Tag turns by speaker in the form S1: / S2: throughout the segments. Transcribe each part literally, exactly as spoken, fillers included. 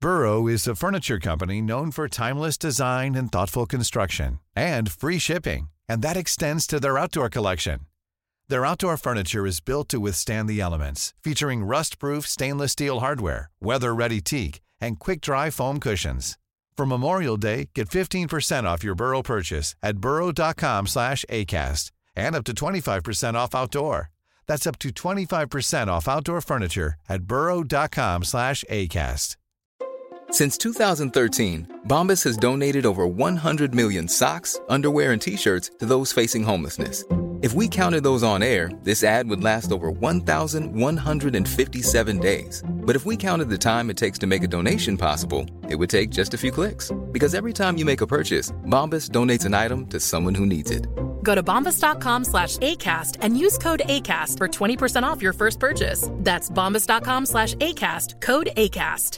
S1: Burrow is a furniture company known for timeless design and thoughtful construction, and free shipping, and that extends to their outdoor collection. Their outdoor furniture is built to withstand the elements, featuring rust-proof stainless steel hardware, weather-ready teak, and quick-dry foam cushions. For Memorial Day, get fifteen percent off your Burrow purchase at burrow.com slash ACAST and up to twenty-five percent off outdoor. That's up to twenty-five percent off outdoor furniture at burrow.com slash ACAST.
S2: Since two thousand thirteen, Bombas has donated over one hundred million socks, underwear, and T-shirts to those facing homelessness. If we counted those on air, this ad would last over one thousand one hundred fifty-seven days. But if we counted the time it takes to make a donation possible, it would take just a few clicks. Because every time you make a purchase, Bombas donates an item to someone who needs it.
S3: Go to bombas.com slash ACAST and use code ACAST for twenty percent off your first purchase. That's bombas.com slash ACAST, code ACAST.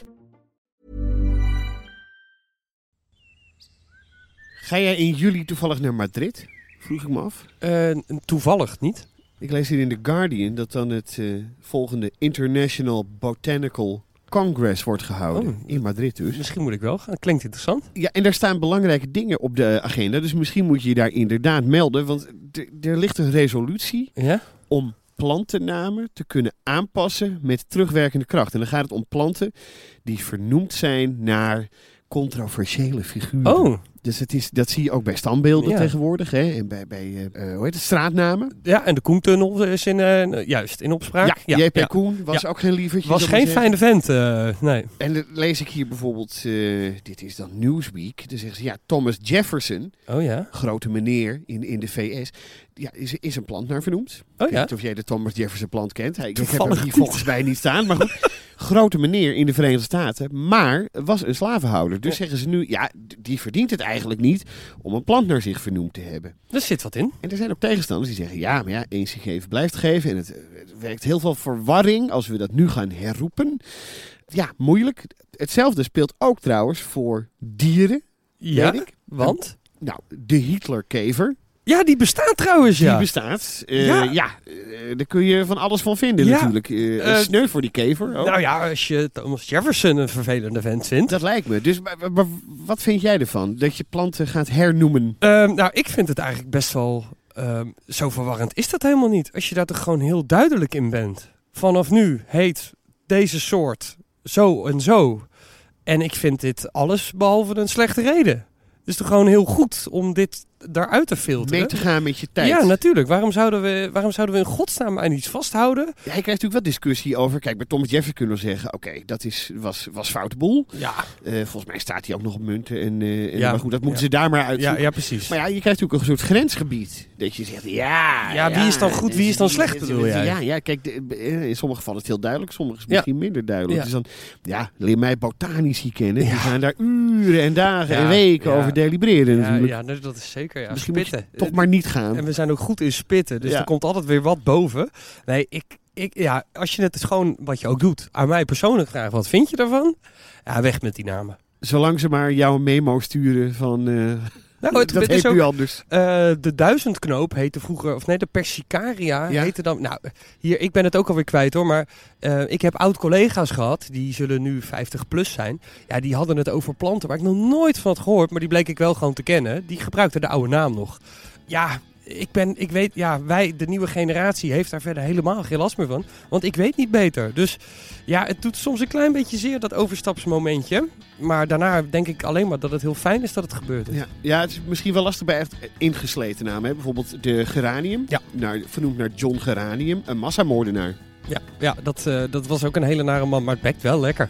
S4: Ga jij in juli toevallig naar Madrid? Vroeg ik me af.
S5: Uh, toevallig niet.
S4: Ik lees hier in The Guardian dat dan het uh, volgende International Botanical Congress wordt gehouden. Oh, in Madrid dus.
S5: Misschien moet ik wel gaan. Klinkt interessant.
S4: Ja, en daar staan belangrijke dingen op de agenda. Dus misschien moet je je daar inderdaad melden. Want d- er ligt een resolutie
S5: ja?
S4: om plantennamen te kunnen aanpassen met terugwerkende kracht. En dan gaat het om planten die vernoemd zijn naar controversiële figuren.
S5: Oh.
S4: Dus het is, dat zie je ook bij standbeelden ja. tegenwoordig. Hè? En bij, bij uh, hoe heet het, straatnamen.
S5: Ja, en de Koentunnel is in, uh, juist in opspraak.
S4: Ja, J P ja. Koen was ja. ook geen lievertje.
S5: Was geen fijne vent, uh, nee.
S4: En dan lees ik hier bijvoorbeeld, uh, dit is dan Newsweek. Dan zeggen ze, ja, Thomas Jefferson,
S5: oh, ja.
S4: grote meneer in, in de V S, ja, is, is een plant naar vernoemd.
S5: Oh,
S4: ik
S5: ja?
S4: weet niet of jij de Thomas Jefferson plant kent. Hij, ik heb hem hier volgens mij niet staan, maar goed. Grote meneer in de Verenigde Staten, maar was een slavenhouder. Dus zeggen ze nu, ja, die verdient het eigenlijk niet om een plant naar zich vernoemd te hebben.
S5: Er zit wat in.
S4: En er zijn ook tegenstanders die zeggen, ja, maar ja, eens gegeven blijft geven. En het, het werkt heel veel verwarring als we dat nu gaan herroepen. Ja, moeilijk. Hetzelfde speelt ook trouwens voor dieren.
S5: Ja,
S4: weet ik.
S5: want?
S4: En, nou, de Hitlerkever.
S5: Ja, die bestaat trouwens, ja.
S4: Die bestaat. Uh, ja, ja uh, daar kun je van alles van vinden
S5: ja.
S4: natuurlijk. Uh, uh, sneu voor die kever. Ook.
S5: Nou ja, als je Thomas Jefferson een vervelende vent vindt.
S4: Dat lijkt me. Dus maar, maar, wat vind jij ervan? Dat je planten gaat hernoemen?
S5: Uh, nou, ik vind het eigenlijk best wel... Uh, zo verwarrend is dat helemaal niet. Als je daar toch gewoon heel duidelijk in bent. Vanaf nu heet deze soort zo en zo. En ik vind dit alles behalve een slechte reden. Het is toch gewoon heel goed om dit daaruit te filteren.
S4: Mee te gaan met je tijd.
S5: Ja, natuurlijk. Waarom zouden we, waarom zouden we in godsnaam aan iets vasthouden?
S4: Ja, je krijgt natuurlijk wel discussie over... Kijk, bij Thomas Jefferson kunnen we zeggen... Oké, okay, dat is, was, was foute boel.
S5: Ja.
S4: Uh, volgens mij staat hij ook nog op munten. En, uh, en
S5: ja.
S4: Maar goed, dat moeten
S5: ja.
S4: ze daar maar uitzoeken.
S5: Ja, ja, precies.
S4: Maar ja, je krijgt natuurlijk ook een soort grensgebied. Dat je zegt, ja...
S5: Ja, wie is dan goed, wie is dan slecht, bedoel jij?
S4: Ja, ja, kijk, de, in sommige gevallen is het heel duidelijk. Sommige is misschien ja. minder duidelijk.
S5: Ja.
S4: Dus dan, ja, leer mij botanici kennen. Ja. Die gaan daar uren en dagen ja. en weken ja. over delibereren
S5: ja,
S4: natuurlijk.
S5: Ja, dat is zeker, ja.
S4: Misschien
S5: spitten.
S4: Toch maar niet gaan.
S5: En we zijn ook goed in spitten, dus ja. er komt altijd weer wat boven. Nee, ik, ik, ja, als je het is gewoon wat je ook doet, aan mij persoonlijk vragen, wat vind je daarvan? Ja, weg met die namen.
S4: Zolang ze maar jouw memo sturen van... Uh,
S5: nou, het,
S4: dat
S5: het
S4: heet
S5: ook,
S4: nu anders.
S5: Uh, de duizendknoop heette vroeger, of nee, de Persicaria ja. heette dan... Nou, hier, ik ben het ook alweer kwijt hoor, maar uh, ik heb oud-collega's gehad, die zullen nu vijftig plus zijn. Ja, die hadden het over planten waar ik nog nooit van had gehoord, maar die bleek ik wel gewoon te kennen. Die gebruikten de oude naam nog. Ja... Ik ben, ik weet, ja, wij, de nieuwe generatie heeft daar verder helemaal geen last meer van. Want ik weet niet beter. Dus ja, het doet soms een klein beetje zeer, dat overstapsmomentje. Maar daarna denk ik alleen maar dat het heel fijn is dat het gebeurd is.
S4: Ja, ja het is misschien wel lastig bij echt ingesleten namen. Hè? Bijvoorbeeld de Geranium,
S5: ja.
S4: naar, vernoemd naar John Geranium, een massamoordenaar.
S5: Ja, ja dat, uh, dat was ook een hele nare man, maar het bekt wel lekker.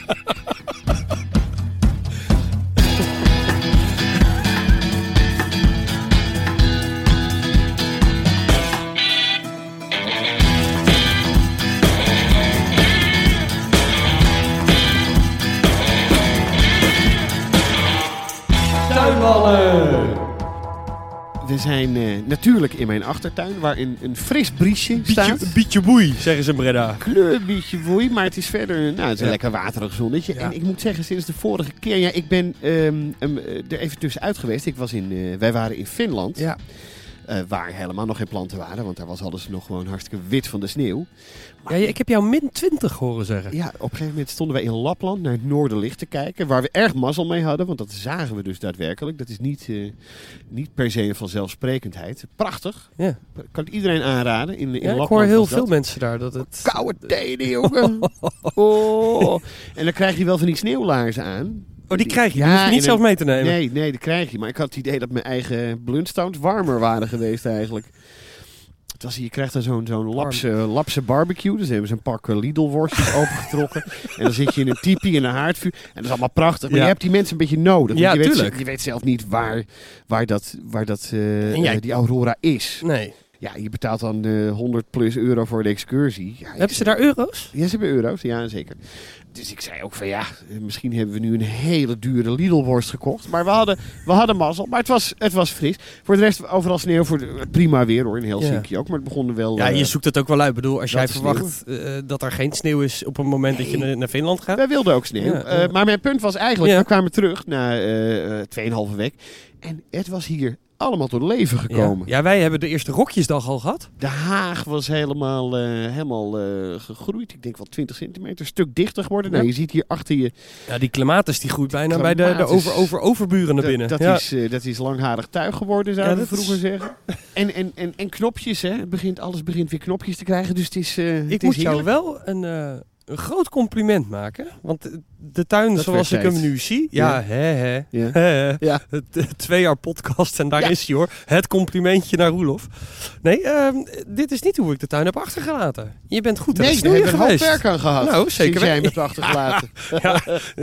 S4: We zijn uh, natuurlijk in mijn achtertuin, waar een, een fris briesje staat.
S5: Een beetje woei, zeggen ze in Breda.
S4: Kleur, beetje woei, maar het is verder nou, het is een ja. lekker waterig zonnetje. Ja. En ik moet zeggen, sinds de vorige keer, ja, ik ben um, um, er even tussenuit geweest. Ik was in, uh, wij waren in Finland.
S5: Ja.
S4: Uh, waar helemaal nog geen planten waren. Want daar was alles nog gewoon hartstikke wit van de sneeuw.
S5: Maar, ja, ik heb jou min twintig horen zeggen.
S4: Ja, op een gegeven moment stonden wij in Lapland naar het noorderlicht te kijken. Waar we erg mazzel mee hadden. Want dat zagen we dus daadwerkelijk. Dat is niet, uh, niet per se een vanzelfsprekendheid. Prachtig. Ja. Kan ik iedereen aanraden. In, in
S5: ja,
S4: Lapland
S5: ik hoor heel veel
S4: dat.
S5: mensen daar. Dat het...
S4: Koude tenen, jongen. Oh. En dan krijg je wel van die sneeuwlaarzen aan.
S5: Oh, die krijg je? Ja, die hoef je niet zelf mee te nemen?
S4: Nee, nee, die krijg je. Maar ik had het idee dat mijn eigen Blundstones warmer waren geweest eigenlijk. Het was, je krijgt dan zo'n zo'n lapse, lapse barbecue. Dus hebben ze een pak Lidl-worstjes opengetrokken. En dan zit je in een tipi in een haardvuur. En dat is allemaal prachtig. Maar ja. je hebt die mensen een beetje nodig.
S5: Ja,
S4: je,
S5: tuurlijk.
S4: weet, je weet zelf niet waar, waar, dat, waar dat, uh, jij... uh, die Aurora is.
S5: Nee.
S4: Ja, je betaalt dan uh, honderd plus euro voor de excursie. Ja,
S5: hebben ze daar euro's?
S4: Ja, ze hebben euro's. Ja, zeker. Dus ik zei ook van ja, misschien hebben we nu een hele dure Lidl-worst gekocht. Maar we hadden, we hadden mazzel. Maar het was, het was fris. Voor de rest overal sneeuw. Voor de, prima weer hoor, in Helsinki ja. ook. Maar het begon er wel...
S5: Ja, je
S4: uh,
S5: zoekt het ook wel uit. Ik bedoel, als jij verwacht uh, dat er geen sneeuw is op het moment nee. dat je naar, naar Finland gaat.
S4: Wij wilden ook sneeuw. Ja, uh, ja. Maar mijn punt was eigenlijk, ja. we kwamen terug na uh, tweeënhalve week. En het was hier allemaal tot leven gekomen.
S5: Ja. ja, wij hebben de eerste rokjesdag al gehad.
S4: De Haag was helemaal, uh, helemaal uh, gegroeid. Ik denk wel twintig centimeter. Een stuk dichter geworden. Ja. Nou, je ziet hier achter je...
S5: Ja, die clematis die groeit bijna bij de, de over, over, overburen naar binnen.
S4: Dat,
S5: ja.
S4: is, uh, dat is langharig tuig geworden, zouden ja, we vroeger is... zeggen. En, en, en, en knopjes, hè. Het begint, alles begint weer knopjes te krijgen. Dus het is uh,
S5: Ik
S4: het
S5: moet
S4: is
S5: jou wel een... Uh... een groot compliment maken. Want de tuin dat zoals ik hem nu zie... Ja, ja. hè, hè. Ja. hè. Ja. Twee jaar podcast en daar ja. is hij hoor. Het complimentje naar Roelof. Nee, uh, dit is niet hoe ik de tuin heb achtergelaten. Je bent goed aan het snoeien geweest.
S4: Nee, daar hebben we werk aan gehad.
S5: Nou, zeker.
S4: Jij hem hebt achtergelaten.
S5: Ja,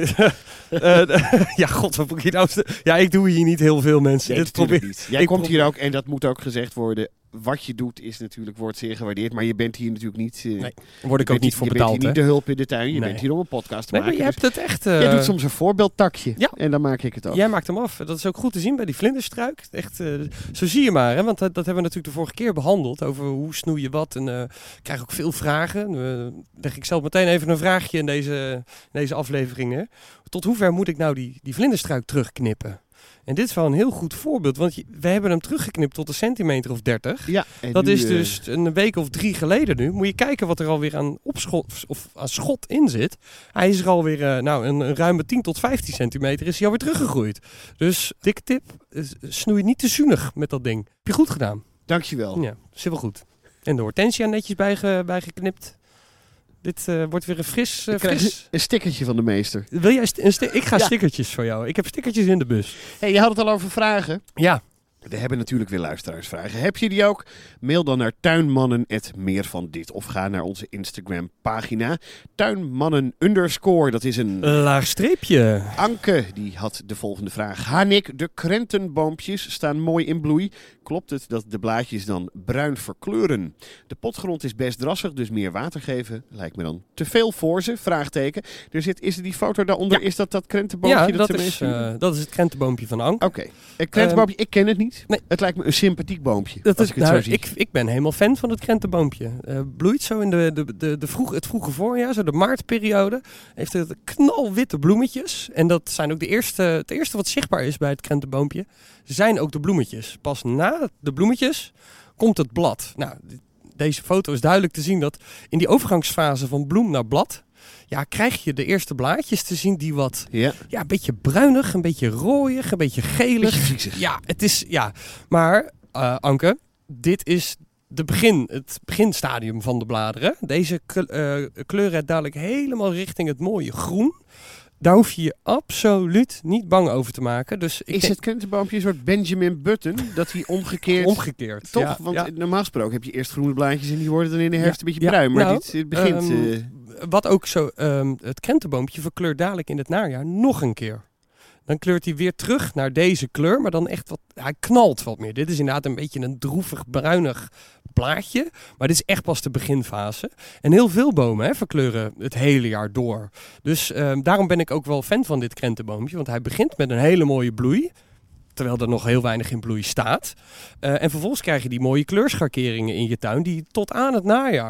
S5: ja. uh, ja, god, wat moet ik hier nou... Ja, ik doe hier niet heel veel mensen.
S4: Nee, dit probeer... niet. Jij ik komt probeer... hier ook, en dat moet ook gezegd worden... Wat je doet is natuurlijk, wordt zeer gewaardeerd. Maar je bent hier natuurlijk niet... Uh,
S5: nee, daar word ik ook niet voor
S4: je
S5: betaald.
S4: Je bent hier niet de hulp in de tuin. Je
S5: nee.
S4: bent hier om een podcast te
S5: nee,
S4: maken.
S5: Maar je
S4: dus
S5: hebt het echt... Uh...
S4: Jij doet soms een voorbeeldtakje.
S5: Ja.
S4: En dan maak ik het af.
S5: Jij maakt hem af. Dat is ook goed te zien bij die vlinderstruik. Echt, uh, zo zie je maar. Hè? Want dat, dat hebben we natuurlijk de vorige keer behandeld. Over hoe snoei je wat. En uh, ik krijg ook veel vragen. Uh, leg ik zelf meteen even een vraagje in deze, in deze aflevering. Hè? Tot hoever moet ik nou die, die vlinderstruik terugknippen? En dit is wel een heel goed voorbeeld, want je, we hebben hem teruggeknipt tot een centimeter of dertig.
S4: Ja,
S5: dat
S4: nu,
S5: is dus een week of drie geleden nu. Moet je kijken wat er alweer aan opschot of aan schot in zit. Hij is er alweer, uh, nou, een, een ruime tien tot vijftien centimeter is hij alweer teruggegroeid. Dus dikke tip, snoei niet te zuinig met dat ding. Heb je goed gedaan.
S4: Dankjewel.
S5: Ja, zit wel goed. En de hortensia netjes bijge, bijgeknipt. Dit uh, wordt weer een fris... Uh, fris.
S4: Een stickertje van de meester.
S5: Wil jij st- een sti- ik ga ja. stickertjes voor jou. Ik heb stickertjes in de bus.
S4: Hey, je had het al over vragen.
S5: Ja.
S4: We hebben natuurlijk weer luisteraarsvragen. Heb je die ook? Mail dan naar tuinmannen at meer van dit. Of ga naar onze Instagram pagina. Tuinmannen underscore. Dat is een...
S5: laag streepje.
S4: Anke, die had de volgende vraag. Hanik, de krentenboompjes staan mooi in bloei. Klopt het dat de blaadjes dan bruin verkleuren? De potgrond is best drassig, dus meer water geven lijkt me dan te veel voor ze. Vraagteken. Er zit, is er die foto daaronder? Ja. Is dat dat krentenboompje?
S5: Ja,
S4: dat,
S5: dat, is, uh, dat is het krentenboompje van Anke.
S4: Oké. Okay. Een krentenboompje, um, ik ken het niet.
S5: Nee.
S4: Het lijkt me een sympathiek boompje.
S5: Dat
S4: als
S5: is,
S4: ik, het
S5: nou,
S4: zo zie.
S5: Ik, ik ben helemaal fan van het krentenboompje. Uh, bloeit zo in de, de, de, de vroeg, het vroege voorjaar, zo de maartperiode. Heeft het knalwitte bloemetjes. En dat zijn ook de eerste, het eerste wat zichtbaar is bij het krentenboompje. Zijn ook de bloemetjes. Pas na de bloemetjes komt het blad. Nou, deze foto is duidelijk te zien dat in die overgangsfase van bloem naar blad... Ja, krijg je de eerste blaadjes te zien die wat...
S4: Ja,
S5: ja een beetje bruinig, een beetje rooiig, een beetje gelig.
S4: Beetje
S5: ja, het is... Ja, maar uh, Anke, dit is de begin, het beginstadium van de bladeren. Deze uh, kleur rijdt dadelijk helemaal richting het mooie groen. Daar hoef je je absoluut niet bang over te maken. Dus ik
S4: is
S5: denk...
S4: het krentenboompje een soort Benjamin Button? Dat hij omgekeerd...
S5: Omgekeerd,
S4: Toch?
S5: Ja,
S4: Want
S5: ja.
S4: normaal gesproken heb je eerst groene blaadjes... en die worden dan in de herfst
S5: ja,
S4: een beetje
S5: ja,
S4: bruin. Maar
S5: nou,
S4: dit, dit begint...
S5: Um,
S4: uh...
S5: Wat ook zo... Um, het krentenboompje verkleurt dadelijk in het najaar nog een keer. Dan kleurt hij weer terug naar deze kleur, maar dan echt wat... Hij knalt wat meer. Dit is inderdaad een beetje een droevig, bruinig blaadje. Maar dit is echt pas de beginfase. En heel veel bomen hè, verkleuren het hele jaar door. Dus um, daarom ben ik ook wel fan van dit krentenboompje. Want hij begint met een hele mooie bloei. Terwijl er nog heel weinig in bloei staat. Uh, en vervolgens krijg je die mooie kleurschakeringen in je tuin. Die tot aan het najaar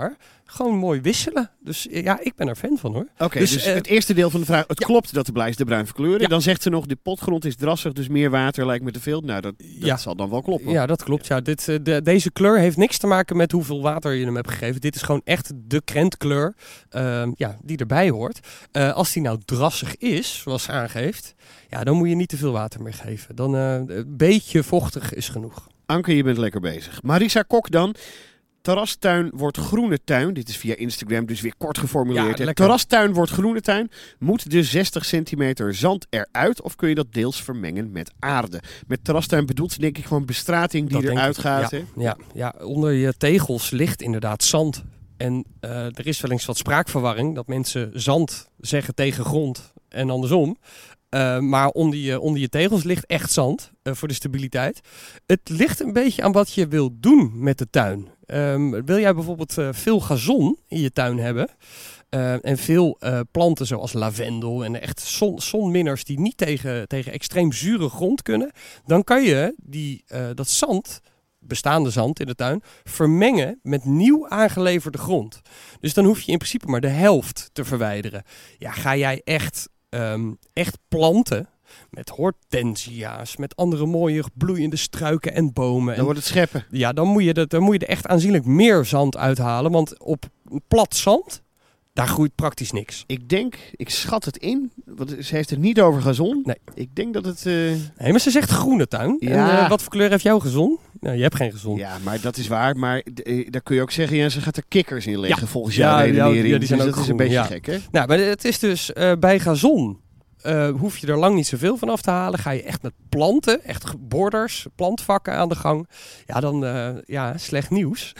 S5: gewoon mooi wisselen. Dus ja, ik ben er fan van hoor.
S4: Oké, okay,
S5: dus,
S4: dus
S5: uh,
S4: het eerste deel van de vraag. Het ja. klopt dat de blijs de bruin verkleuren.
S5: Ja.
S4: Dan zegt ze nog, de potgrond is drassig, dus meer water lijkt me te veel. Nou, dat, dat ja. zal dan wel kloppen.
S5: Ja, dat klopt. Ja. Dit, uh, de, deze kleur heeft niks te maken met hoeveel water je hem hebt gegeven. Dit is gewoon echt de krentkleur uh, ja, die erbij hoort. Uh, als die nou drassig is, zoals ze aangeeft, ja, dan moet je niet te veel water meer geven. Dan uh, een beetje vochtig is genoeg.
S4: Anke, je bent lekker bezig. Marisa Kok dan. Terrastuin wordt groene tuin. Dit is via Instagram, dus weer kort geformuleerd. Ja, terrastuin wordt groene tuin. Moet de zestig centimeter zand eruit of kun je dat deels vermengen met aarde? Met terrastuin bedoelt ze denk ik gewoon bestrating die dat eruit gaat.
S5: Ja,
S4: hè?
S5: Ja, ja, onder je tegels ligt inderdaad zand. En uh, er is wel eens wat spraakverwarring dat mensen zand zeggen tegen grond en andersom. Uh, maar onder je, onder je tegels ligt echt zand uh, voor de stabiliteit. Het ligt een beetje aan wat je wilt doen met de tuin. Um, wil jij bijvoorbeeld uh, veel gazon in je tuin hebben uh, en veel uh, planten zoals lavendel en echt zon, zonminners die niet tegen, tegen extreem zure grond kunnen, dan kan je die, uh, dat zand, bestaande zand in de tuin, vermengen met nieuw aangeleverde grond. Dus dan hoef je in principe maar de helft te verwijderen. Ja, ga jij echt... Um, echt planten met hortensia's, met andere mooie bloeiende struiken en bomen.
S4: Dan
S5: en,
S4: wordt het scheppen.
S5: Ja, dan moet, je de, dan moet je er echt aanzienlijk meer zand uithalen. Want op plat zand, daar groeit praktisch niks.
S4: Ik denk, ik schat het in, want ze heeft het niet over gazon.
S5: Nee.
S4: Ik denk dat het... Uh...
S5: Nee, maar ze zegt groene tuin.
S4: Ja.
S5: En uh, wat voor kleur heeft jouw gazon? Nou, je hebt geen gazon.
S4: Ja, maar dat is waar. Maar uh, daar kun je ook zeggen, ja, ze gaat er kikkers in leggen
S5: ja.
S4: volgens jouw
S5: ja,
S4: redenering.
S5: Ja, die zijn
S4: dus
S5: ook
S4: dat
S5: groen.
S4: is een beetje
S5: ja.
S4: gek, hè?
S5: Nou, maar het is dus uh, bij gazon... Uh, hoef je er lang niet zoveel van af te halen. Ga je echt met planten, echt borders, plantvakken aan de gang. Ja, dan uh, ja, slecht nieuws.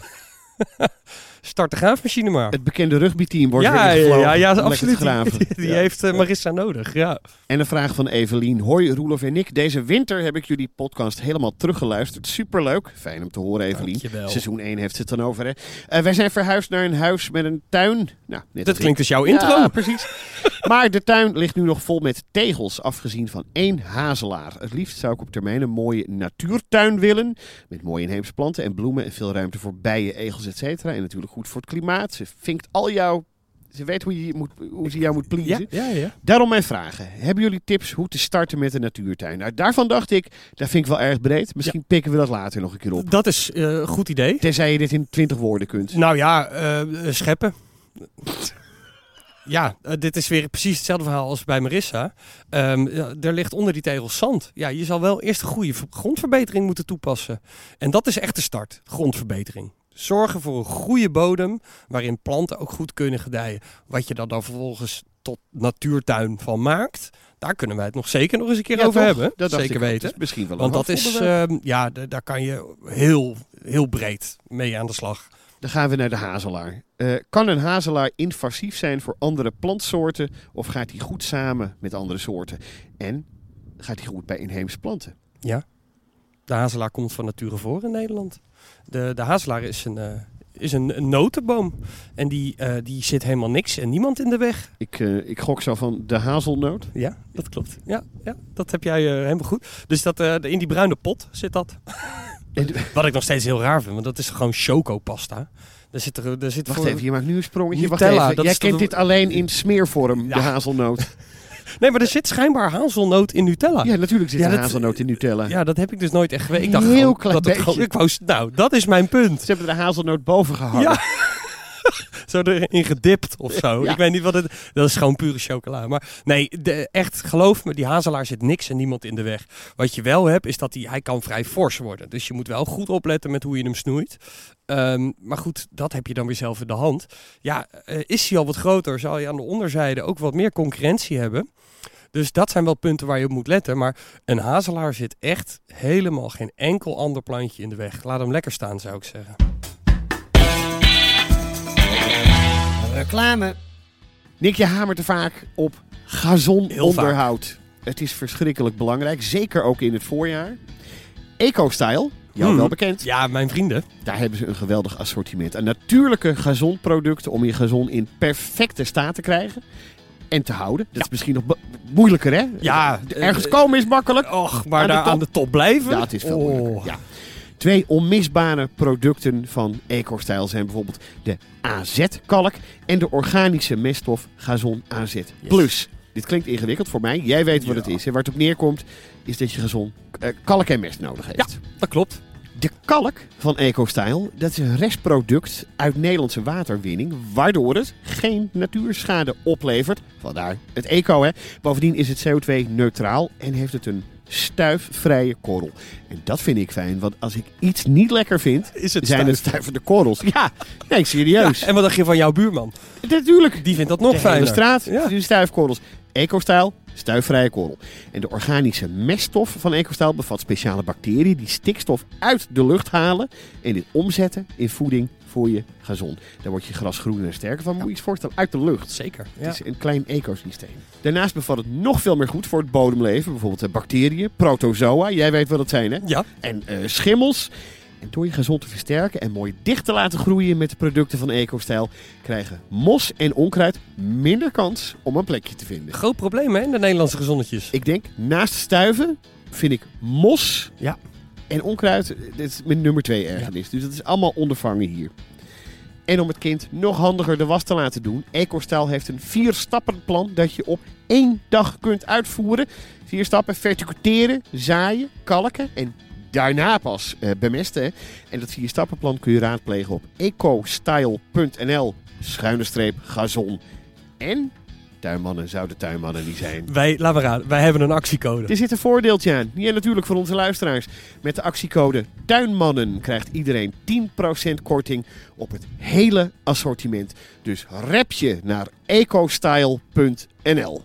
S5: Start de graafmachine maar.
S4: Het bekende rugbyteam wordt
S5: ja,
S4: weer gevlogen.
S5: Ja, ja, ja absoluut.
S4: Graven.
S5: Die, die ja. heeft uh, Marissa nodig, ja.
S4: En een vraag van Evelien. Hoi Roelof en Nick. Deze winter heb ik jullie podcast helemaal teruggeluisterd. Superleuk. Fijn om te horen, Evelien.
S5: Dankjewel.
S4: Seizoen één heeft het dan over, hè. Uh, wij zijn verhuisd naar een huis met een tuin. Nou, net
S5: dat klinkt
S4: ik.
S5: als jouw intro.
S4: Ja, precies. Maar de tuin ligt nu nog vol met tegels, afgezien van één hazelaar. Het liefst zou ik op termijn een mooie natuurtuin willen. Met mooie inheemse planten en bloemen en veel ruimte voor bijen, egels, et cetera. En natuurlijk goed voor het klimaat. Ze vinkt al jouw... Ze weet hoe, je moet, hoe ze jou moet pleasen.
S5: Ja, ja, ja.
S4: Daarom mijn vragen. Hebben jullie tips hoe te starten met een natuurtuin? Nou, daarvan dacht ik, dat vind ik wel erg breed. Misschien ja. pikken we dat later nog een keer op.
S5: Dat is uh, een goed idee.
S4: Tenzij je dit in twintig woorden kunt.
S5: Nou ja, uh, scheppen. Ja, uh, dit is weer precies hetzelfde verhaal als bij Marissa. Um, ja, er ligt onder die tegels zand. Ja, je zal wel eerst een goede grondverbetering moeten toepassen. En dat is echt de start, grondverbetering. Zorgen voor een goede bodem waarin planten ook goed kunnen gedijen. Wat je dan, dan vervolgens tot natuurtuin van maakt, daar kunnen wij het nog zeker nog eens een keer ja, over toch? hebben. Dat zeker weten.
S4: Dat misschien wel
S5: Want dat is, uh, ja, d- daar kan je heel, heel breed mee aan de slag.
S4: Dan gaan we naar de hazelaar. Uh, kan een hazelaar invasief zijn voor andere plantsoorten of gaat hij goed samen met andere soorten? En gaat hij goed bij inheemse planten?
S5: Ja, de hazelaar komt van nature voor in Nederland. De, de hazelaar is een, uh, is een, een notenboom. En die, uh, die zit helemaal niks en niemand in de weg.
S4: Ik, uh, ik gok zo van de hazelnoot.
S5: Ja, dat klopt. Ja, ja dat heb jij uh, helemaal goed. Dus dat, uh, in die bruine pot zit dat. Wat ik nog steeds heel raar vind, want dat is gewoon chocopasta. Er zit er, er zit
S4: Wacht
S5: voor...
S4: even, je maakt nu een sprongetje.
S5: Nutella,
S4: Wacht even. Jij kent
S5: toch...
S4: dit alleen in smeervorm,
S5: ja.
S4: de hazelnoot.
S5: Nee, maar er zit schijnbaar hazelnoot in Nutella.
S4: Ja, natuurlijk zit
S5: ja,
S4: er
S5: dat,
S4: hazelnoot in Nutella.
S5: Ja, dat heb ik dus nooit echt geweten. Ik dacht
S4: heel
S5: gewoon,
S4: klein
S5: dat het
S4: beetje.
S5: Gewoon, ik wou, nou, dat is mijn punt.
S4: Ze hebben de hazelnoot boven gehangen.
S5: Ja. Zo erin gedipt of zo. Ja. Ik weet niet wat het... Dat is gewoon pure chocola. Maar nee, de, echt, geloof me, die hazelaar zit niks en niemand in de weg. Wat je wel hebt, is dat hij, hij kan vrij fors worden. Dus je moet wel goed opletten met hoe je hem snoeit. Um, maar goed, dat heb je dan weer zelf in de hand. Ja, uh, is hij al wat groter, zal je aan de onderzijde ook wat meer concurrentie hebben. Dus dat zijn wel punten waar je op moet letten. Maar een hazelaar zit echt helemaal geen enkel ander plantje in de weg. Laat hem lekker staan, zou ik zeggen.
S4: Reclame. Nick, je hamert er vaak op gazononderhoud. Het is verschrikkelijk belangrijk, zeker ook in het voorjaar. EcoStyle, jou hmm. wel bekend.
S5: Ja, mijn vrienden.
S4: Daar hebben ze een geweldig assortiment aan natuurlijke gazonproducten om je gazon in perfecte staat te krijgen en te houden. Dat ja. is misschien nog be- moeilijker, hè?
S5: Ja.
S4: Ergens uh, komen is makkelijk.
S5: Och, maar
S4: aan
S5: daar
S4: de
S5: aan de top blijven?
S4: Ja, het is veel
S5: oh.
S4: moeilijker. Ja. Twee onmisbare producten van EcoStyle zijn bijvoorbeeld de A Z-kalk en de organische meststof Gazon A Z Plus. Yes. Dit klinkt ingewikkeld voor mij. Jij weet wat ja. het is. En waar het op neerkomt is dat je Gazon uh, kalk en mest nodig heeft.
S5: Ja, dat klopt.
S4: De kalk van EcoStyle, dat is een restproduct uit Nederlandse waterwinning, waardoor het geen natuurschade oplevert. Vandaar het eco, hè. Bovendien is het C O twee neutraal en heeft het een stuifvrije korrel. En dat vind ik fijn, want als ik iets niet lekker vind, is het zijn stuif. het stuivende korrels. Ja, nee, serieus.
S5: Ja, en wat dacht je van jouw buurman?
S4: Natuurlijk.
S5: Die vindt dat nog fijner.
S4: De straat, ja. die stuifkorrels. EcoStyle, stuifvrije korrel. En de organische meststof van EcoStyle bevat speciale bacteriën die stikstof uit de lucht halen en dit omzetten in voeding voor je gazon. Daar wordt je gras groener en sterker van. Moet je je eens voorstellen, uit de lucht.
S5: Zeker. Ja.
S4: Het is een klein ecosysteem. Daarnaast bevat het nog veel meer goed voor het bodemleven. Bijvoorbeeld uh, bacteriën, protozoa. Jij weet wat dat zijn, hè?
S5: Ja.
S4: En uh, schimmels. En door je gazon te versterken en mooi dicht te laten groeien met de producten van EcoStyle, krijgen mos en onkruid minder kans om een plekje te vinden.
S5: Groot probleem, hè, in de Nederlandse gezonnetjes.
S4: Ik denk, naast stuiven vind ik mos
S5: ja.
S4: en onkruid, dit is mijn nummer twee ergernis. Ja. Dus dat is allemaal ondervangen hier. En om het kind nog handiger de was te laten doen, EcoStyle heeft een vier-stappenplan dat je op één dag kunt uitvoeren. Vier stappen: verticuteren, zaaien, kalken en daarna pas uh, bemesten. En dat vier-stappenplan kun je raadplegen op ecostyle.nl schuine streep gazon. En tuinmannen zouden tuinmannen niet zijn.
S5: Wij, laten we raden, wij hebben een actiecode.
S4: Er zit een voordeeltje aan. Ja, natuurlijk voor onze luisteraars. Met de actiecode tuinmannen krijgt iedereen tien procent korting op het hele assortiment. Dus rep je naar ecostyle punt n l.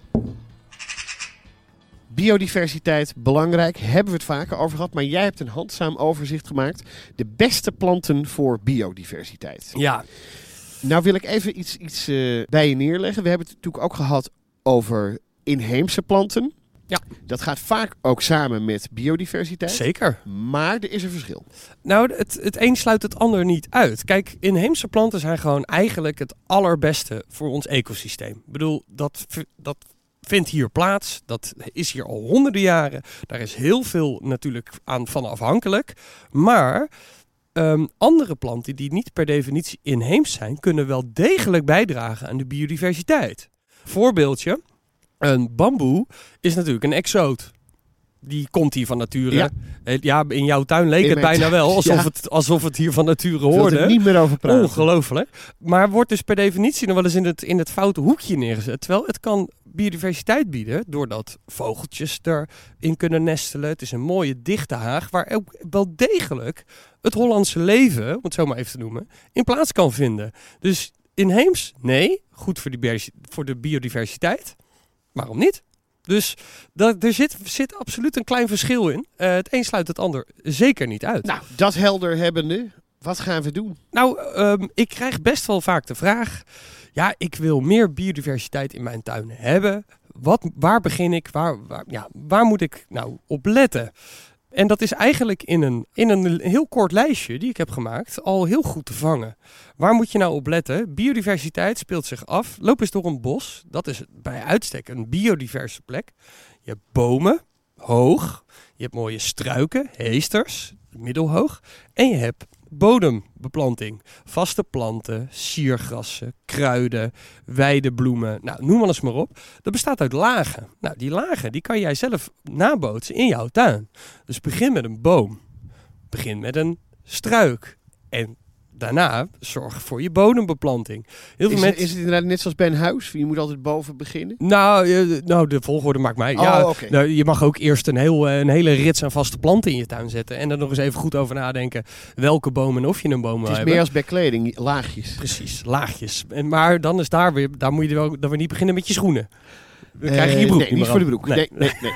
S4: Biodiversiteit, belangrijk, hebben we het vaker over gehad. Maar jij hebt een handzaam overzicht gemaakt. De beste planten voor biodiversiteit.
S5: Ja.
S4: Nou wil ik even iets, iets uh, bij je neerleggen. We hebben het natuurlijk ook gehad over inheemse planten.
S5: Ja.
S4: Dat gaat vaak ook samen met biodiversiteit.
S5: Zeker.
S4: Maar er is een verschil.
S5: Nou, het, het een sluit het ander niet uit. Kijk, inheemse planten zijn gewoon eigenlijk het allerbeste voor ons ecosysteem. Ik bedoel, dat... dat vindt hier plaats. Dat is hier al honderden jaren. Daar is heel veel natuurlijk aan van afhankelijk. Maar um, andere planten die niet per definitie inheems zijn, kunnen wel degelijk bijdragen aan de biodiversiteit. Voorbeeldje. Een bamboe is natuurlijk een exoot. Die komt hier van nature. Ja, ja in jouw tuin leek in het bijna wel. Alsof, ja. het, alsof het hier van nature hoorde. Ik wil
S4: er niet meer over praten.
S5: Ongelooflijk. Maar wordt dus per definitie nog wel eens in het, in het foute hoekje neergezet. Terwijl het kan biodiversiteit bieden. Doordat vogeltjes erin kunnen nestelen. Het is een mooie dichte haag. Waar ook wel degelijk het Hollandse leven, om het zo maar even te noemen, in plaats kan vinden. Dus inheems, nee. Goed voor, die, voor de biodiversiteit. Waarom niet? Dus dat, er zit, zit absoluut een klein verschil in. Uh, het een sluit het ander zeker niet uit.
S4: Nou, dat helder hebbende, wat gaan we doen?
S5: Nou, um, ik krijg best wel vaak de vraag. Ja, ik wil meer biodiversiteit in mijn tuin hebben. Wat, waar begin ik? Waar, waar, ja, waar moet ik nou op letten? En dat is eigenlijk in een, in een heel kort lijstje die ik heb gemaakt al heel goed te vangen. Waar moet je nou op letten? Biodiversiteit speelt zich af. Loop eens door een bos. Dat is bij uitstek een biodiverse plek. Je hebt bomen, hoog. Je hebt mooie struiken, heesters, middelhoog. En je hebt bodembeplanting. Vaste planten, siergrassen, kruiden, weidebloemen. Nou, noem alles maar op. Dat bestaat uit lagen. Nou, die lagen die kan jij zelf nabootsen in jouw tuin. Dus begin met een boom. Begin met een struik. En daarna zorg voor je bodembeplanting. Heel veel
S4: is,
S5: mensen...
S4: is het inderdaad net zoals bij een huis? Je moet altijd boven beginnen?
S5: Nou, je, nou de volgorde maakt mij.
S4: Oh,
S5: ja,
S4: okay.
S5: nou, je mag ook eerst een, heel, een hele rits aan vaste planten in je tuin zetten. En er nog eens even goed over nadenken welke bomen en of je een boom wil hebben.
S4: Het is meer als bij kleding, laagjes.
S5: Precies, laagjes. En, maar dan is daar weer, daar moet je wel, dan weer niet beginnen met je schoenen. Dan krijg je je broek
S4: uh, nee,
S5: niet
S4: niet voor de broek. Nee, nee, nee. nee.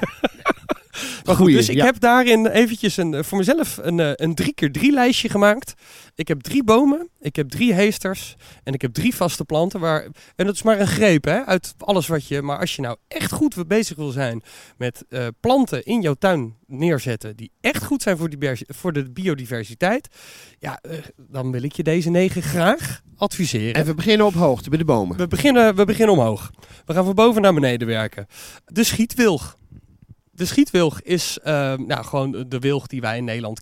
S5: Maar goed, dus ik ja. heb daarin eventjes een, voor mezelf een, een drie keer drie lijstje gemaakt. Ik heb drie bomen, ik heb drie heesters en ik heb drie vaste planten. Waar, en dat is maar een greep hè, uit alles wat je... Maar als je nou echt goed bezig wil zijn met uh, planten in jouw tuin neerzetten die echt goed zijn voor, die, voor de biodiversiteit, ja, uh, dan wil ik je deze negen graag adviseren.
S4: En we beginnen op hoogte bij de bomen.
S5: We beginnen, we beginnen omhoog. We gaan van boven naar beneden werken. De schietwilg. De schietwilg is uh, nou, gewoon de wilg die wij in Nederland kennen.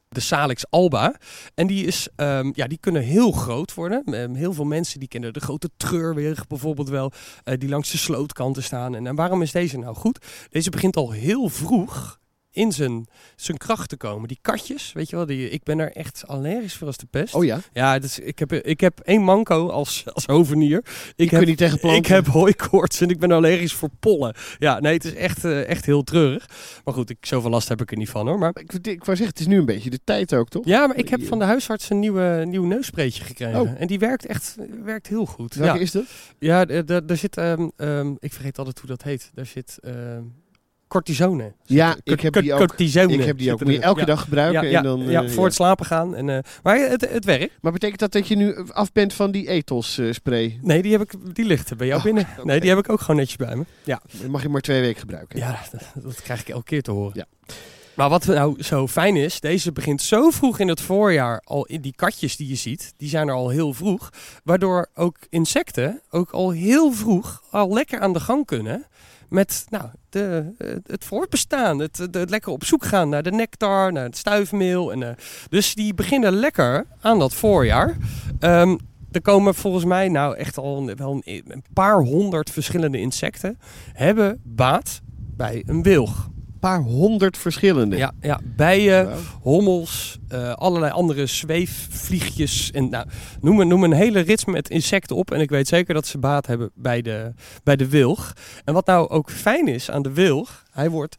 S5: De Salix alba. En die, is, um, ja, die kunnen heel groot worden. Um, heel veel mensen die kennen de grote treurwilg bijvoorbeeld wel. Uh, die langs de slootkanten staan. En, en waarom is deze nou goed? Deze begint al heel vroeg in zijn, zijn kracht te komen. Die katjes, weet je wel, die, ik ben er echt allergisch voor als de pest.
S4: Oh ja?
S5: Ja, dus ik, heb, ik heb één manco als, als hovenier. Ik
S4: heb,
S5: heb,
S4: niet tegen planten.
S5: Ik heb hooikoorts en ik ben allergisch voor pollen. Ja, nee, het is echt, uh, echt heel treurig. Maar goed, ik, zoveel last heb ik er niet van hoor. Maar
S4: ik, ik wou zeggen, het is nu een beetje de tijd ook, toch?
S5: Ja, maar ik heb van de huisarts een nieuwe, nieuw neuspreetje gekregen. Oh. En die werkt echt werkt heel goed.
S4: Welke
S5: ja.
S4: is dat?
S5: Ja, daar zit, um, um, ik vergeet altijd hoe dat heet. Daar zit... Um, cortisone.
S4: Ja, ik heb die ook.
S5: Cortisone.
S4: Ik heb die ook. Moet je elke ja. dag gebruiken.
S5: Ja, ja,
S4: en dan,
S5: ja
S4: uh,
S5: voor
S4: ja.
S5: het slapen gaan. En, uh, maar het, het werkt.
S4: Maar betekent dat dat je nu af bent van die ethos uh, spray?
S5: Nee, die, heb ik, die ligt er bij jou oh, binnen. Okay. Nee, die heb ik ook gewoon netjes bij me. Ja.
S4: Dan mag je maar twee weken gebruiken.
S5: Ja, dat, dat krijg ik elke keer te horen.
S4: Ja.
S5: Maar wat nou zo fijn is, deze begint zo vroeg in het voorjaar al in die katjes die je ziet, die zijn er al heel vroeg, waardoor ook insecten ook al heel vroeg al lekker aan de gang kunnen met nou, de, het voortbestaan, het, het, het lekker op zoek gaan naar de nectar, naar het stuifmeel. En, uh, dus die beginnen lekker aan dat voorjaar. Um, er komen volgens mij nou echt al wel een, een paar honderd verschillende insecten hebben baat bij een wilg.
S4: Paar honderd verschillende.
S5: Ja, ja bijen, wow. hommels, uh, allerlei andere zweefvliegjes. En, nou, noem, noem een hele rits met insecten op. En ik weet zeker dat ze baat hebben bij de, bij de wilg. En wat nou ook fijn is aan de wilg, hij wordt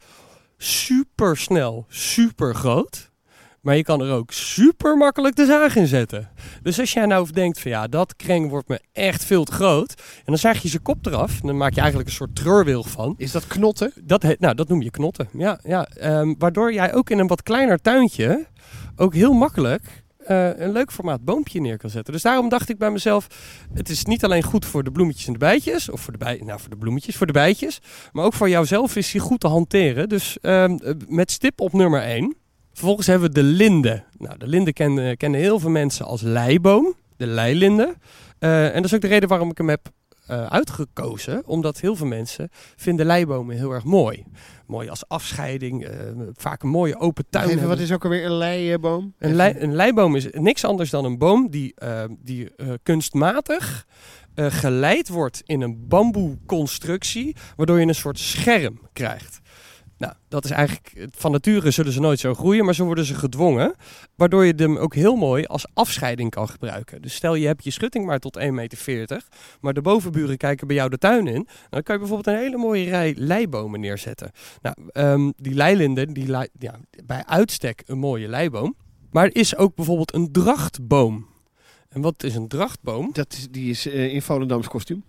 S5: super snel, super groot. Maar je kan er ook super makkelijk de zaag in zetten. Dus als jij nou denkt van ja, dat kreng wordt me echt veel te groot. En dan zaag je zijn kop eraf. En dan maak je eigenlijk een soort treurwilg van.
S4: Is dat knotten?
S5: Dat heet, nou, dat noem je knotten. Ja, ja. Um, waardoor jij ook in een wat kleiner tuintje ook heel makkelijk uh, een leuk formaat boompje neer kan zetten. Dus daarom dacht ik bij mezelf, het is niet alleen goed voor de bloemetjes en de bijtjes. Of voor de, bij, nou, voor de bloemetjes, voor de bijtjes. Maar ook voor jouzelf is die goed te hanteren. Dus um, met stip op nummer één. Vervolgens hebben we de linde. Nou, de linde kennen, kennen heel veel mensen als leiboom. De leilinde. Uh, en dat is ook de reden waarom ik hem heb uh, uitgekozen. Omdat heel veel mensen vinden leibomen heel erg mooi. Mooi als afscheiding. Uh, vaak een mooie open tuin.
S4: Even, wat is ook alweer een leiboom?
S5: Een, lei, een leiboom is niks anders dan een boom die, uh, die uh, kunstmatig uh, geleid wordt in een bamboeconstructie. Waardoor je een soort scherm krijgt. Nou, dat is eigenlijk, van nature zullen ze nooit zo groeien, maar zo worden ze gedwongen. Waardoor je hem ook heel mooi als afscheiding kan gebruiken. Dus stel je hebt je schutting maar tot één meter veertig, maar de bovenburen kijken bij jou de tuin in. Dan kan je bijvoorbeeld een hele mooie rij leibomen neerzetten. Nou, um, die leilinden, die lei, ja, bij uitstek een mooie leiboom. Maar er is ook bijvoorbeeld een drachtboom. En wat is een drachtboom?
S4: Dat is, die is uh, in Volendams kostuum.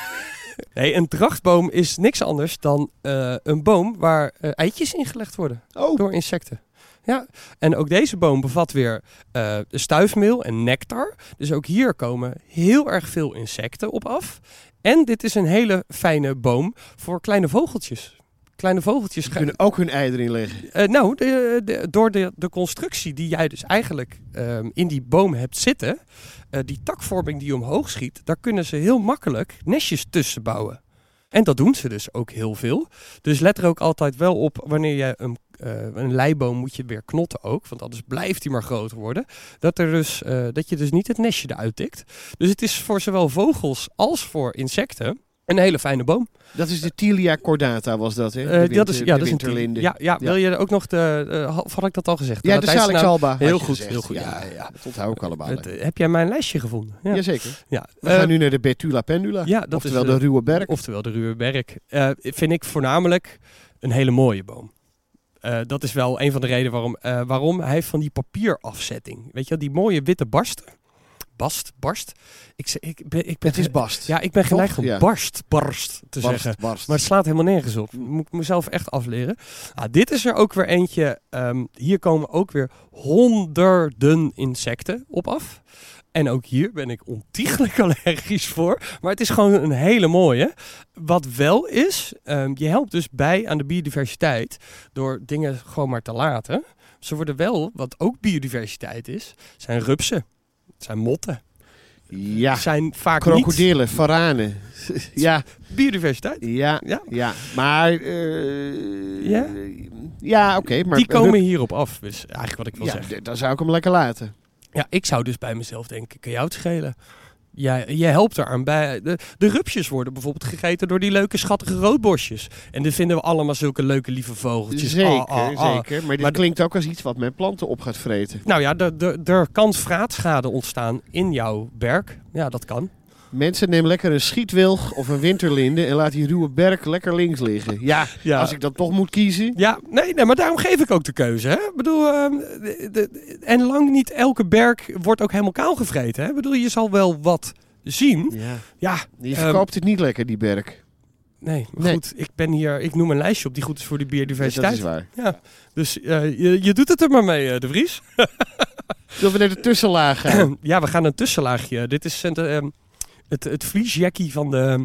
S5: Nee, een drachtboom is niks anders dan uh, een boom waar uh, eitjes in gelegd worden
S4: oh.
S5: door insecten. Ja, en ook deze boom bevat weer uh, stuifmeel en nectar. Dus ook hier komen heel erg veel insecten op af. En dit is een hele fijne boom voor kleine vogeltjes. Kleine vogeltjes
S4: die kunnen ook hun ei erin leggen.
S5: Uh, nou, de, de, door de, de constructie die jij dus eigenlijk um, in die boom hebt zitten, uh, die takvorming die omhoog schiet, daar kunnen ze heel makkelijk nestjes tussen bouwen. En dat doen ze dus ook heel veel. Dus let er ook altijd wel op wanneer je een, uh, een leiboom moet je weer knotten ook, want anders blijft hij maar groter worden. Dat, er dus, uh, dat je dus niet het nestje eruit tikt. Dus het is voor zowel vogels als voor insecten een hele fijne boom.
S4: Dat is de Tilia cordata, was dat, hè? De
S5: uh,
S4: winter,
S5: dat is, ja,
S4: de
S5: dat
S4: winterlinde.
S5: Is ja, ja, ja, wil je ook nog de... Uh, of had ik dat al gezegd?
S4: Ja, de Salix alba.
S5: Heel goed,
S4: gezegd.
S5: heel goed.
S4: Ja, ja, ja. Dat onthoud ik allemaal.
S5: Het, heb jij mijn lijstje gevonden? Ja.
S4: Jazeker.
S5: Ja.
S4: We uh, gaan nu naar de Betula pendula.
S5: Ja, dat
S4: oftewel
S5: is,
S4: uh, de ruwe berk.
S5: Oftewel de ruwe berk. Uh, vind ik voornamelijk een hele mooie boom. Uh, dat is wel een van de redenen waarom, uh, waarom hij heeft van die papierafzetting. Weet je, die mooie witte barsten. Bast, barst. Ik, ik, ben, ik ben,
S4: het is bast.
S5: Ja, ik ben geneigd om
S4: ja.
S5: barst, barst te
S4: barst,
S5: zeggen.
S4: Barst.
S5: Maar het slaat helemaal nergens op. Moet ik mezelf echt afleren. Ah, dit is er ook weer eentje. Um, hier komen ook weer honderden insecten op af. En ook hier ben ik ontiegelijk allergisch voor. Maar het is gewoon een hele mooie. Wat wel is, um, je helpt dus bij aan de biodiversiteit door dingen gewoon maar te laten. Ze worden wel, wat ook biodiversiteit is, zijn rupsen. Het zijn motten.
S4: Ja,
S5: het zijn vaak
S4: krokodillen, varanen. Ja.
S5: Biodiversiteit.
S4: Ja, ja. ja. Maar uh,
S5: ja?
S4: Ja, oké. Okay, maar
S5: die komen hierop af, dus eigenlijk wat ik wil
S4: ja,
S5: zeggen.
S4: D- dan zou ik hem lekker laten.
S5: Ja, ik zou dus bij mezelf denken, kan jou het schelen? Ja, je helpt eraan bij. De, de rupsjes worden bijvoorbeeld gegeten door die leuke schattige roodborstjes. En dit vinden we allemaal zulke leuke lieve vogeltjes.
S4: Zeker,
S5: ah, ah, ah.
S4: zeker. Maar dit
S5: maar
S4: klinkt ook als iets wat mijn planten op gaat vreten.
S5: Nou ja, er kan vraatschade ontstaan in jouw berk. Ja, dat kan.
S4: Mensen, neem lekker een schietwilg of een winterlinde en laat die ruwe berk lekker links liggen. Ja, ja. Als ik dan toch moet kiezen.
S5: Ja, nee, nee, maar daarom geef ik ook de keuze. Hè? Ik bedoel, uh, de, de, en lang niet elke berk wordt ook helemaal kaal gevreten. Hè? Ik bedoel, je zal wel wat zien.
S4: Ja.
S5: Ja,
S4: je verkoopt um, het niet lekker, die berk.
S5: Nee, maar nee. goed, ik ben hier, ik noem een lijstje op die goed is voor de biodiversiteit.
S4: Ja, dat is waar.
S5: Ja, dus uh, je, je doet het er maar mee, uh, De Vries.
S4: Zullen we naar de tussenlaag gaan?
S5: Ja, we gaan een tussenlaagje. Dit is uh, um, het, het vliesjackie van de...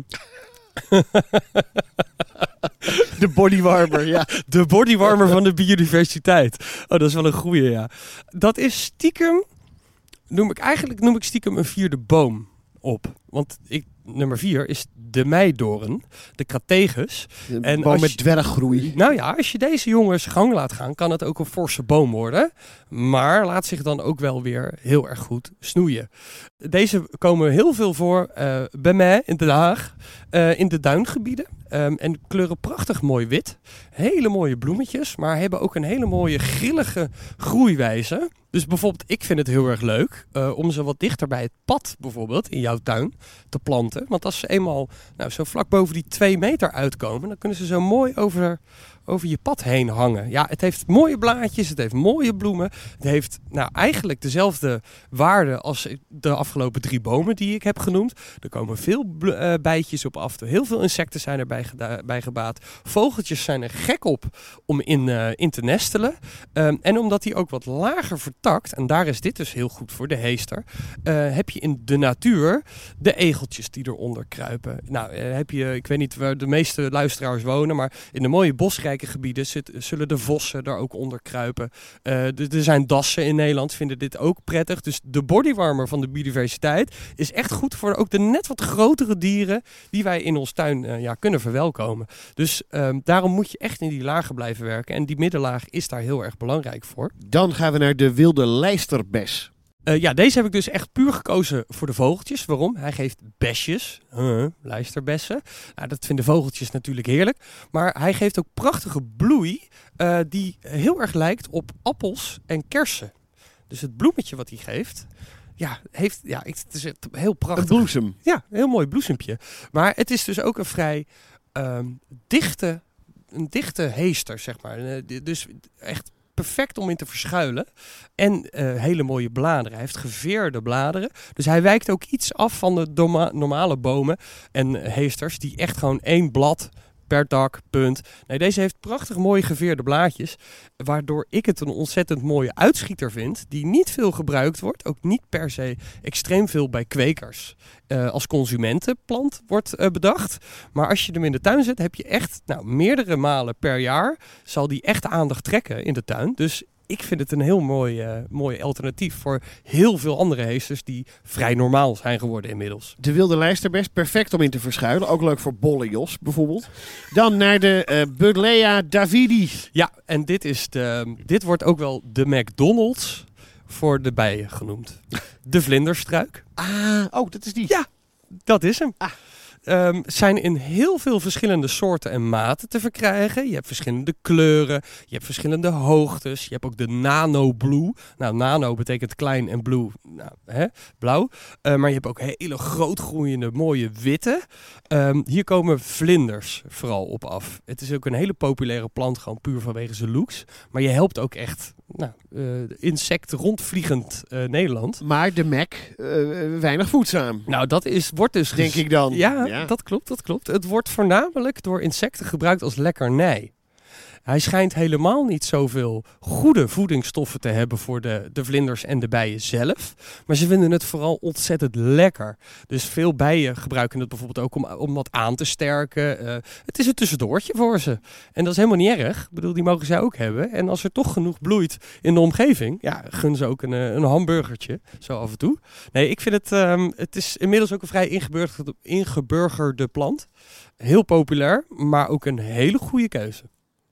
S4: De bodywarmer, ja.
S5: De bodywarmer van de biodiversiteit. Oh, dat is wel een goeie, ja. Dat is stiekem, noem ik eigenlijk noem ik stiekem een vierde boom op. Want ik, nummer vier is de meidoorn, de Crategus.
S4: Een en boom met dwerggroei.
S5: Nou ja, als je deze jongens gang laat gaan, kan het ook een forse boom worden. Maar laat zich dan ook wel weer heel erg goed snoeien. Deze komen heel veel voor uh, bij mij in Den Haag, uh, in de duingebieden. Um, en kleuren prachtig mooi wit. Hele mooie bloemetjes, maar hebben ook een hele mooie grillige groeiwijze. Dus bijvoorbeeld, ik vind het heel erg leuk uh, om ze wat dichter bij het pad bijvoorbeeld in jouw tuin te planten. Want als ze eenmaal nou, zo vlak boven die twee meter uitkomen, dan kunnen ze zo mooi over, over je pad heen hangen. Ja, het heeft mooie blaadjes, het heeft mooie bloemen. Het heeft nou eigenlijk dezelfde waarde als de afgelopen drie bomen die ik heb genoemd. Er komen veel uh, bijtjes op af. Heel veel insecten zijn erbij geda- bij gebaat. Vogeltjes zijn er gek op om in, uh, in te nestelen. Um, en omdat die ook wat lager vertakt, en daar is dit dus heel goed voor, de heester, uh, heb je in de natuur de egeltjes die eronder kruipen. Nou, uh, heb je, ik weet niet waar de meeste luisteraars wonen, maar in de mooie bosrijke gebieden zit, zullen de vossen er ook onder kruipen. Uh, er zijn dassen in Nederland, vinden dit ook prettig. Dus de bodywarmer van de biodiversiteit is echt goed voor ook de net wat grotere dieren die wij in ons tuin uh, ja, kunnen verwelkomen. Dus um, daarom moet je echt in die lagen blijven werken. En die middenlaag is daar heel erg belangrijk voor.
S4: Dan gaan we naar de wilde lijsterbes.
S5: Uh, ja, deze heb ik dus echt puur gekozen voor de vogeltjes. Waarom? Hij geeft besjes, uh, lijsterbessen. Nou, dat vinden vogeltjes natuurlijk heerlijk. Maar hij geeft ook prachtige bloei uh, die heel erg lijkt op appels en kersen. Dus het bloemetje wat hij geeft, ja, heeft, ja, het is heel prachtig.
S4: Een bloesem.
S5: Ja, een heel mooi bloesempje. Maar het is dus ook een vrij um, dichte, een dichte heester, zeg maar. Uh, dus echt perfect om in te verschuilen. En uh, hele mooie bladeren. Hij heeft geveerde bladeren. Dus hij wijkt ook iets af van de doma- normale bomen en heesters die echt gewoon één blad per tak, punt. Nee, deze heeft prachtig mooie geveerde blaadjes, waardoor ik het een ontzettend mooie uitschieter vind, die niet veel gebruikt wordt, ook niet per se extreem veel bij kwekers. Uh, als consumentenplant wordt uh, bedacht. Maar als je hem in de tuin zet, heb je echt nou, meerdere malen per jaar zal die echt aandacht trekken in de tuin. Dus ik vind het een heel mooi, uh, mooi alternatief voor heel veel andere heesters die vrij normaal zijn geworden inmiddels.
S4: De wilde lijsterbes, perfect om in te verschuilen. Ook leuk voor bolle jos bijvoorbeeld. Dan naar de uh, Buddleia davidi.
S5: Ja, en dit, is de, dit wordt ook wel de McDonald's voor de bijen genoemd. De vlinderstruik.
S4: Ah, oh, dat is die.
S5: Ja, dat is hem.
S4: Ah.
S5: Um, zijn in heel veel verschillende soorten en maten te verkrijgen. Je hebt verschillende kleuren, je hebt verschillende hoogtes. Je hebt ook de nano blue. Nou, nano betekent klein en blue, nou, hè, blauw. Uh, maar je hebt ook hele grootgroeiende, mooie witte. Um, hier komen vlinders vooral op af. Het is ook een hele populaire plant, gewoon puur vanwege zijn looks. Maar je helpt ook echt nou, uh, insect rondvliegend uh, Nederland.
S4: Maar de Mac, uh, weinig voedzaam.
S5: Nou, dat is, wordt dus...
S4: Denk ges- ik dan.
S5: Ja, ja, dat klopt, dat klopt. Het wordt voornamelijk door insecten gebruikt als lekkernij. Hij schijnt helemaal niet zoveel goede voedingsstoffen te hebben voor de, de vlinders en de bijen zelf. Maar ze vinden het vooral ontzettend lekker. Dus veel bijen gebruiken het bijvoorbeeld ook om, om wat aan te sterken. Uh, het is een tussendoortje voor ze. En dat is helemaal niet erg. Ik bedoel, die mogen zij ook hebben. En als er toch genoeg bloeit in de omgeving, ja, gun ze ook een, een hamburgertje. Zo af en toe. Nee, ik vind het, um, het is inmiddels ook een vrij ingeburgerde, ingeburgerde plant. Heel populair, maar ook een hele goede keuze.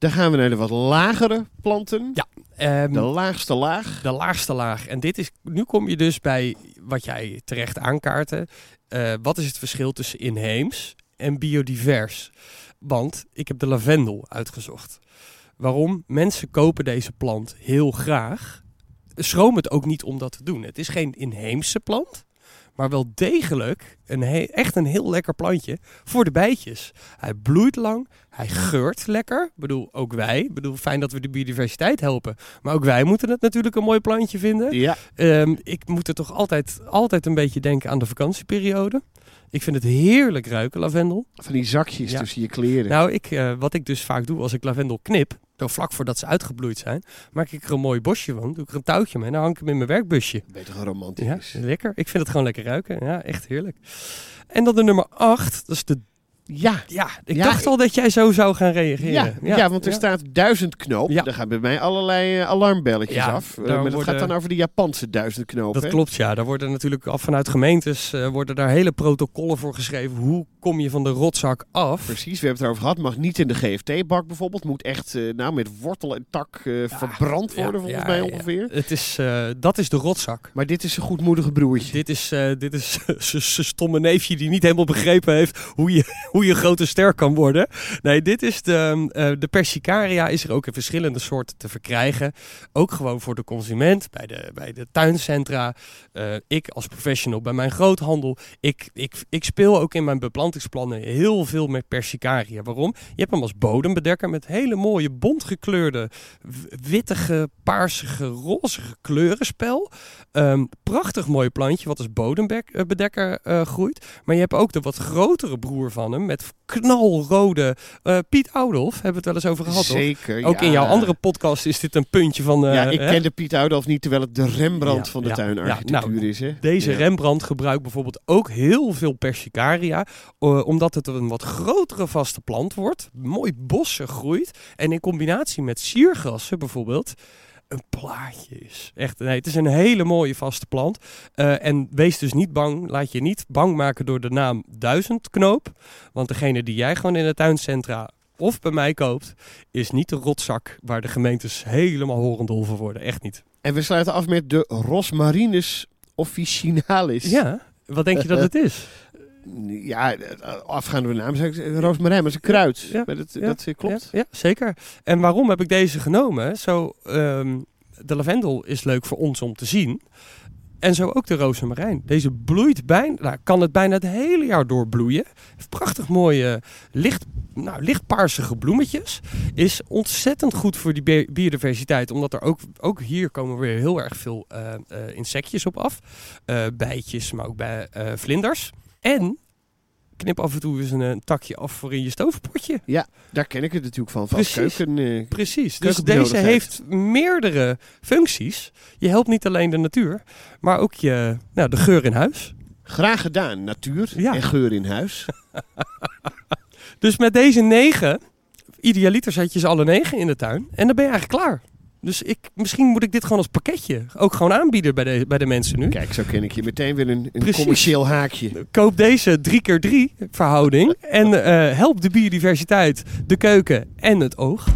S4: Dan gaan we naar de wat lagere planten.
S5: Ja. Um,
S4: de laagste laag.
S5: De laagste laag. En dit is, nu kom je dus bij wat jij terecht aankaartte. Uh, wat is het verschil tussen inheems en biodivers? Want ik heb de lavendel uitgezocht. Waarom? Mensen kopen deze plant heel graag. Schroom het ook niet om dat te doen. Het is geen inheemse plant, maar wel degelijk een he- echt een heel lekker plantje voor de bijtjes. Hij bloeit lang, hij geurt lekker. Ik bedoel, ook wij. Ik bedoel, fijn dat we de biodiversiteit helpen. Maar ook wij moeten het natuurlijk een mooi plantje vinden.
S4: Ja.
S5: Um, ik moet er toch altijd, altijd een beetje denken aan de vakantieperiode. Ik vind het heerlijk ruiken, lavendel.
S4: Van die zakjes
S5: ja.
S4: tussen je kleren.
S5: Nou, ik, uh, wat ik dus vaak doe als ik lavendel knip, dan vlak voordat ze uitgebloeid zijn, maak ik er een mooi bosje van. Doe ik er een touwtje mee en dan hang ik hem in mijn werkbusje.
S4: Beter romantisch.
S5: Ja, lekker. Ik vind het gewoon lekker ruiken. Ja, echt heerlijk. En dan de nummer acht, dat is de...
S4: Ja.
S5: ja, ik
S4: ja,
S5: dacht al dat jij zo zou gaan reageren.
S4: Ja, ja, ja want er
S5: ja.
S4: staat duizendknoop.
S5: Ja.
S4: Daar gaan bij mij allerlei uh, alarmbelletjes
S5: ja,
S4: af. Uh,
S5: maar
S4: dat
S5: worden...
S4: gaat dan over de Japanse duizendknoop.
S5: Dat
S4: hè?
S5: klopt, ja. Daar worden natuurlijk af vanuit gemeentes uh, worden daar hele protocollen voor geschreven. Hoe kom je van de rotzak af?
S4: Precies, we hebben het erover gehad. Mag niet in de G F T-bak bijvoorbeeld. Moet echt uh, nou, met wortel en tak uh, ja, verbrand worden, ja, volgens ja, mij ongeveer.
S5: Ja. Het is, uh, dat is de rotzak.
S4: Maar dit is zijn goedmoedige broertje.
S5: Dit is, uh, dit is zijn stomme neefje die niet helemaal begrepen heeft hoe je, hoe je een grote ster kan worden. Nee, dit is de, uh, de Persicaria is er ook in verschillende soorten te verkrijgen. Ook gewoon voor de consument, bij de, bij de tuincentra. Uh, ik als professional bij mijn groothandel. Ik, ik, ik speel ook in mijn beplantingsplannen heel veel met Persicaria. Waarom? Je hebt hem als bodembedekker met hele mooie bontgekleurde, wittige, paarsige, rozige kleurenspel. Um, prachtig mooi plantje wat als bodembedekker uh, groeit. Maar je hebt ook de wat grotere broer van hem met knalrode uh, Piet Oudolf. Hebben we het wel eens over gehad,
S4: Zeker,
S5: toch? Ook
S4: ja.
S5: in jouw andere podcast is dit een puntje van... Uh,
S4: ja, ik
S5: hè?
S4: ken de Piet Oudolf niet, terwijl het de Rembrandt ja, van de
S5: ja,
S4: tuinarchitectuur
S5: ja, nou,
S4: is. Hè?
S5: Deze
S4: ja.
S5: Rembrandt gebruikt bijvoorbeeld ook heel veel Persicaria. Uh, omdat het een wat grotere vaste plant wordt. Mooi bossen groeit. En in combinatie met siergrassen bijvoorbeeld... een plaatje is. Echt, nee, het is een hele mooie vaste plant. Uh, en wees dus niet bang, laat je niet bang maken door de naam duizendknoop. Want degene die jij gewoon in het tuincentra of bij mij koopt, is niet de rotzak waar de gemeentes helemaal horendol voor worden. Echt niet.
S4: En we sluiten af met de Rosmarinus officinalis.
S5: Ja, wat denk je dat het is?
S4: Ja, afgaande van de naam zeg ik roosmarijn, maar het is een kruid.
S5: Ja,
S4: maar dat,
S5: ja,
S4: dat klopt.
S5: Ja, ja, zeker. En waarom heb ik deze genomen? Zo, um, de lavendel is leuk voor ons om te zien. En zo ook de rozemarijn. Deze bloeit bijna, nou, kan het bijna het hele jaar door bloeien. Heeft prachtig mooie, licht, nou, lichtpaarsige bloemetjes. Is ontzettend goed voor die biodiversiteit. Omdat er ook, ook hier komen weer heel erg veel uh, uh, insectjes op af. Uh, bijtjes, maar ook bij uh, vlinders. En knip af en toe eens een, een takje af voor in je stoofpotje.
S4: Ja, daar ken ik het natuurlijk van. Van
S5: Precies.
S4: keuken, uh,
S5: Precies. Dus deze heeft meerdere functies. Je helpt niet alleen de natuur, maar ook je, nou, de geur in huis.
S4: Graag gedaan, natuur ja. en geur in huis.
S5: Dus met deze negen, idealiter zet je ze alle negen in de tuin en dan ben je eigenlijk klaar. Dus ik, misschien moet ik dit gewoon als pakketje ook gewoon aanbieden bij de, bij de mensen nu.
S4: Kijk, zo ken ik je meteen weer een, een commercieel haakje.
S5: Koop deze drie keer drie verhouding en uh, help de biodiversiteit, de keuken en het oog.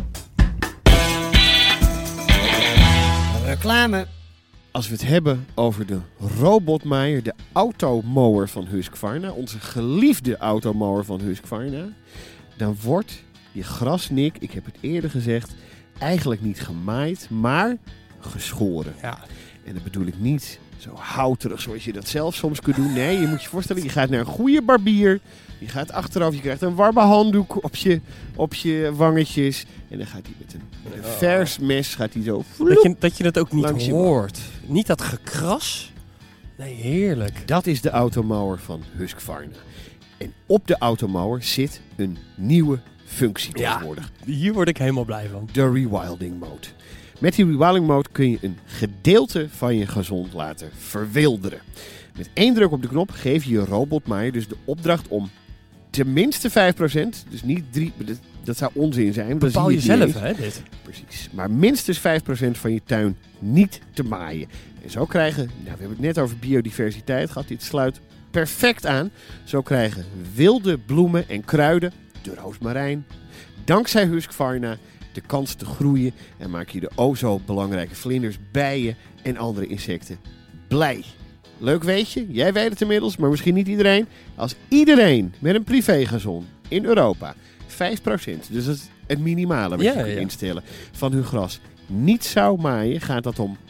S4: Reclame. Als we het hebben over de robotmaaier, de automower van Husqvarna, onze geliefde automower van Husqvarna, dan wordt je grasnik, ik heb het eerder gezegd, eigenlijk niet gemaaid, maar geschoren.
S5: Ja.
S4: En dat bedoel ik niet zo houterig zoals je dat zelf soms kunt doen. Nee, je moet je voorstellen, je gaat naar een goede barbier. Je gaat achterover, je krijgt een warme handdoek op je, op je wangetjes. En dan gaat hij met een, met een vers mes, gaat hij zo...
S5: Dat je, dat je het ook niet
S4: Langs
S5: hoort. Niet dat gekras. Nee, heerlijk.
S4: Dat is de automower van Husqvarna. En op de automower zit een nieuwe functie tegenwoordig.
S5: Ja, hier word ik helemaal blij van.
S4: De rewilding mode. Met die rewilding mode kun je een gedeelte van je gazon laten verwilderen. Met één druk op de knop geef je je robotmaaier dus de opdracht om tenminste vijf procent, dus niet drie, dat, dat zou onzin zijn.
S5: Bepaal je zelf, hè, dit.
S4: Precies. Maar minstens vijf procent van je tuin niet te maaien. En zo krijgen, nou, we hebben het net over biodiversiteit gehad, dit sluit perfect aan. Zo krijgen wilde bloemen en kruiden, de roosmarijn, dankzij Husqvarna de kans te groeien en maak je de o zo belangrijke vlinders, bijen en andere insecten blij. Leuk weet je, jij weet het inmiddels, maar misschien niet iedereen. Als iedereen met een privégazon in Europa vijf procent, dus dat is het minimale wat
S5: ja,
S4: je kunt
S5: ja.
S4: instellen, van hun gras niet zou maaien, gaat dat om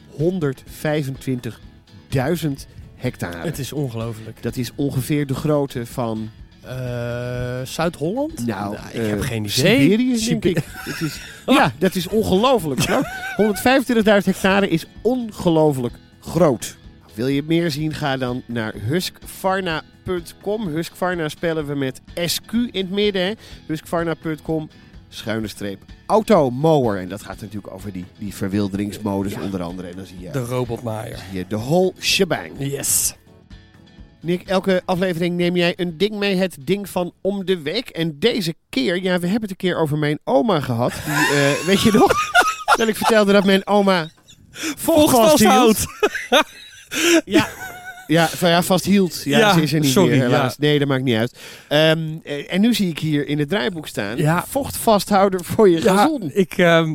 S4: honderdvijfentwintigduizend hectare.
S5: Het is ongelooflijk.
S4: Dat is ongeveer de grootte van...
S5: Uh, Zuid-Holland?
S4: Nou,
S5: nou ik
S4: uh,
S5: heb geen idee.
S4: Siberië, denk ik. Het is, ja, dat is ongelooflijk groot. honderdvijfentwintigduizend hectare is ongelooflijk groot. Wil je meer zien, ga dan naar huskvarna punt com. Husqvarna spellen we met S Q in het midden. Hè? Husqvarna punt com, schuine streep, automower. En dat gaat natuurlijk over die, die verwilderingsmodus ja. onder andere. En dan zie je
S5: de robotmaaier.
S4: Zie je de whole shebang.
S5: Yes.
S4: Nick, elke aflevering neem jij een ding mee, het ding van om de week. En deze keer, ja, we hebben het een keer over mijn oma gehad. Die, uh, weet je nog? Dat ik vertelde dat mijn oma vocht vasthoudt. Ja, ja, ja, vasthield. Ja, ja, ze is er niet
S5: sorry,
S4: meer helaas.
S5: Ja.
S4: Nee, dat maakt niet uit. Um, en nu zie ik hier in het draaiboek staan,
S5: ja.
S4: vochtvasthouder voor je
S5: ja,
S4: gazon.
S5: Ik... Um,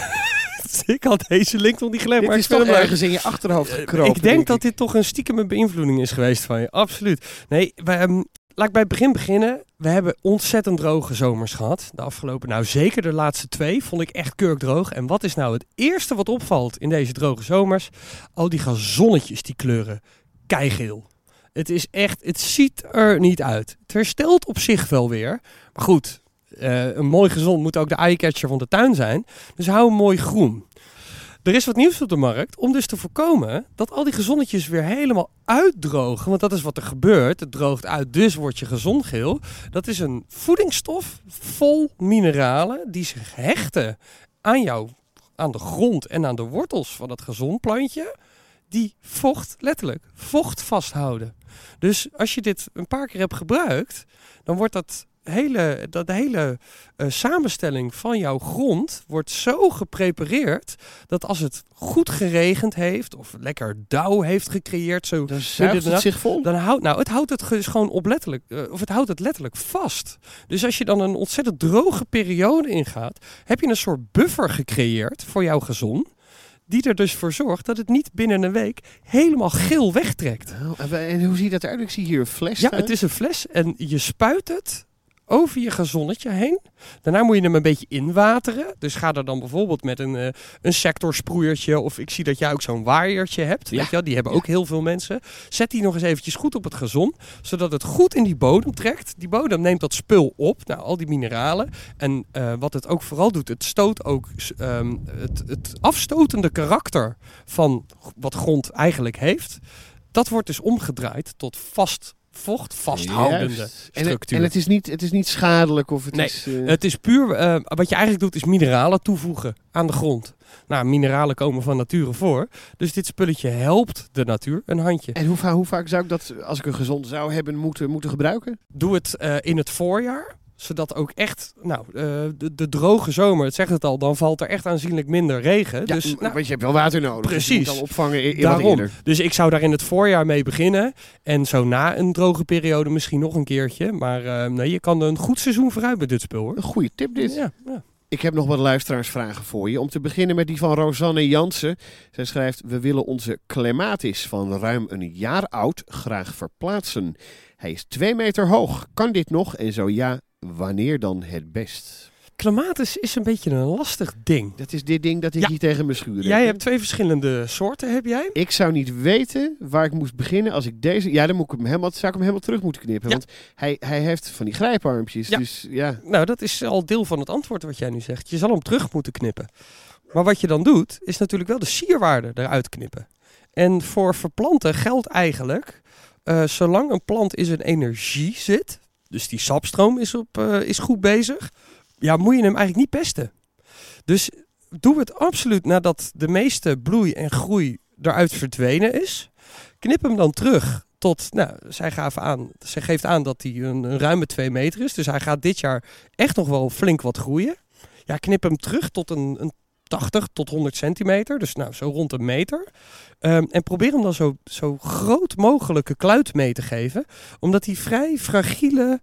S5: Ik had deze link nog niet gelegd.
S4: Dit
S5: maar
S4: is toch maar... ergens in je achterhoofd gekropen.
S5: Ik denk, denk dat
S4: ik.
S5: dit toch een stiekeme beïnvloeding is geweest van je. Absoluut. Nee, wij, um, laat ik bij het begin beginnen. We hebben ontzettend droge zomers gehad. De afgelopen, nou zeker de laatste twee, vond ik echt kurkdroog. En wat is nou het eerste wat opvalt in deze droge zomers? Al die gazonnetjes die kleuren keigeel. Het is echt, het ziet er niet uit. Het herstelt op zich wel weer. Maar goed... Uh, een mooi gazon moet ook de eyecatcher van de tuin zijn. Dus hou hem mooi groen. Er is wat nieuws op de markt om dus te voorkomen dat al die gazonnetjes weer helemaal uitdrogen. Want dat is wat er gebeurt. Het droogt uit, dus wordt je gazon geel. Dat is een voedingsstof vol mineralen die zich hechten aan jou, aan de grond en aan de wortels van het gazonplantje. Die vocht, letterlijk, vocht vasthouden. Dus als je dit een paar keer hebt gebruikt, dan wordt dat... Hele, dat de hele uh, samenstelling van jouw grond wordt zo geprepareerd dat als het goed geregend heeft of lekker dauw heeft gecreëerd, zo
S4: dan zuigt het zich vol.
S5: Dan houdt, nou, het houdt het dus gewoon op letterlijk, uh, of het houdt het letterlijk vast. Dus als je dan een ontzettend droge periode ingaat, heb je een soort buffer gecreëerd voor jouw gazon. Die er dus voor zorgt dat het niet binnen een week helemaal geel wegtrekt.
S4: Oh, en hoe ziet dat eruit? Ik zie hier een fles
S5: Ja,
S4: staan.
S5: Het is een fles en je spuit het over je gazonnetje heen. Daarna moet je hem een beetje inwateren. Dus ga er dan bijvoorbeeld met een, uh, een sectorsproeiertje. Of ik zie dat jij ook zo'n waaiertje hebt.
S4: Ja.
S5: Weet je wel? Die hebben ook heel veel mensen. Zet die nog eens eventjes goed op het gazon. Zodat het goed in die bodem trekt. Die bodem neemt dat spul op. Nou, al die mineralen. En uh, wat het ook vooral doet. Het stoot ook um, het, het afstotende karakter van wat grond eigenlijk heeft. Dat wordt dus omgedraaid tot vast vocht vasthoudende
S4: Juist.
S5: structuur.
S4: En, het, en het, is niet, het is niet schadelijk of het
S5: nee,
S4: is... Uh...
S5: het is puur... Uh, wat je eigenlijk doet is mineralen toevoegen aan de grond. Nou, mineralen komen van nature voor. Dus dit spulletje helpt de natuur een handje.
S4: En hoe, va- hoe vaak zou ik dat, als ik een gezond zou hebben, moeten, moeten gebruiken?
S5: Doe het uh, in het voorjaar. Zodat ook echt, nou, uh, de, de droge zomer, het zegt het al, dan valt er echt aanzienlijk minder regen.
S4: Ja,
S5: dus, nou,
S4: want je hebt wel water nodig.
S5: Precies.
S4: Dus je moet dan opvangen in, in
S5: Daarom.
S4: wat eerder.
S5: Dus ik zou daar in het voorjaar mee beginnen. En zo na een droge periode misschien nog een keertje. Maar uh, nee, je kan een goed seizoen vooruit met dit spul, hoor.
S4: Een goede tip dit.
S5: Ja, ja.
S4: Ik heb nog wat luisteraarsvragen voor je. Om te beginnen met die van Rosanne Jansen. Zij schrijft: we willen onze clematis van ruim een jaar oud graag verplaatsen. Hij is twee meter hoog. Kan dit nog? En zo ja, wanneer dan het best?
S5: Clematis is een beetje een lastig ding.
S4: Dat is dit ding dat ik
S5: ja.
S4: hier tegen mijn schuur heb.
S5: Jij hebt twee verschillende soorten, heb jij?
S4: Ik zou niet weten waar ik moest beginnen als ik deze... Ja, dan moet ik hem helemaal, zou ik hem helemaal terug moeten knippen.
S5: Ja.
S4: Want hij, hij heeft van die grijparmpjes.
S5: Ja.
S4: Dus ja...
S5: Nou, dat is al deel van het antwoord wat jij nu zegt. Je zal hem terug moeten knippen. Maar wat je dan doet, is natuurlijk wel de sierwaarde eruit knippen. En voor verplanten geldt eigenlijk... Uh, zolang een plant in zijn energie zit... Dus die sapstroom is, op, uh, is goed bezig... Ja, moet je hem eigenlijk niet pesten. Dus doe het absoluut nadat de meeste bloei en groei eruit verdwenen is. Knip hem dan terug tot, nou, zij, gaven aan, zij geeft aan dat hij een, een ruime twee meter is. Dus hij gaat dit jaar echt nog wel flink wat groeien. Ja, knip hem terug tot een, een tachtig tot honderd centimeter. Dus nou, zo rond een meter. Um, en probeer hem dan zo, zo groot mogelijke kluit mee te geven. Omdat hij vrij fragiele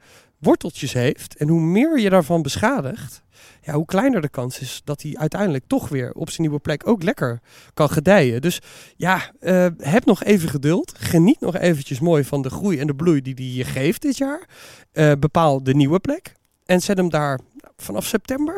S5: worteltjes heeft en hoe meer je daarvan beschadigt, ja, hoe kleiner de kans is dat hij uiteindelijk toch weer op zijn nieuwe plek ook lekker kan gedijen. Dus ja, uh, heb nog even geduld. Geniet nog eventjes mooi van de groei en de bloei die hij je geeft dit jaar. Uh, bepaal de nieuwe plek en zet hem daar vanaf september.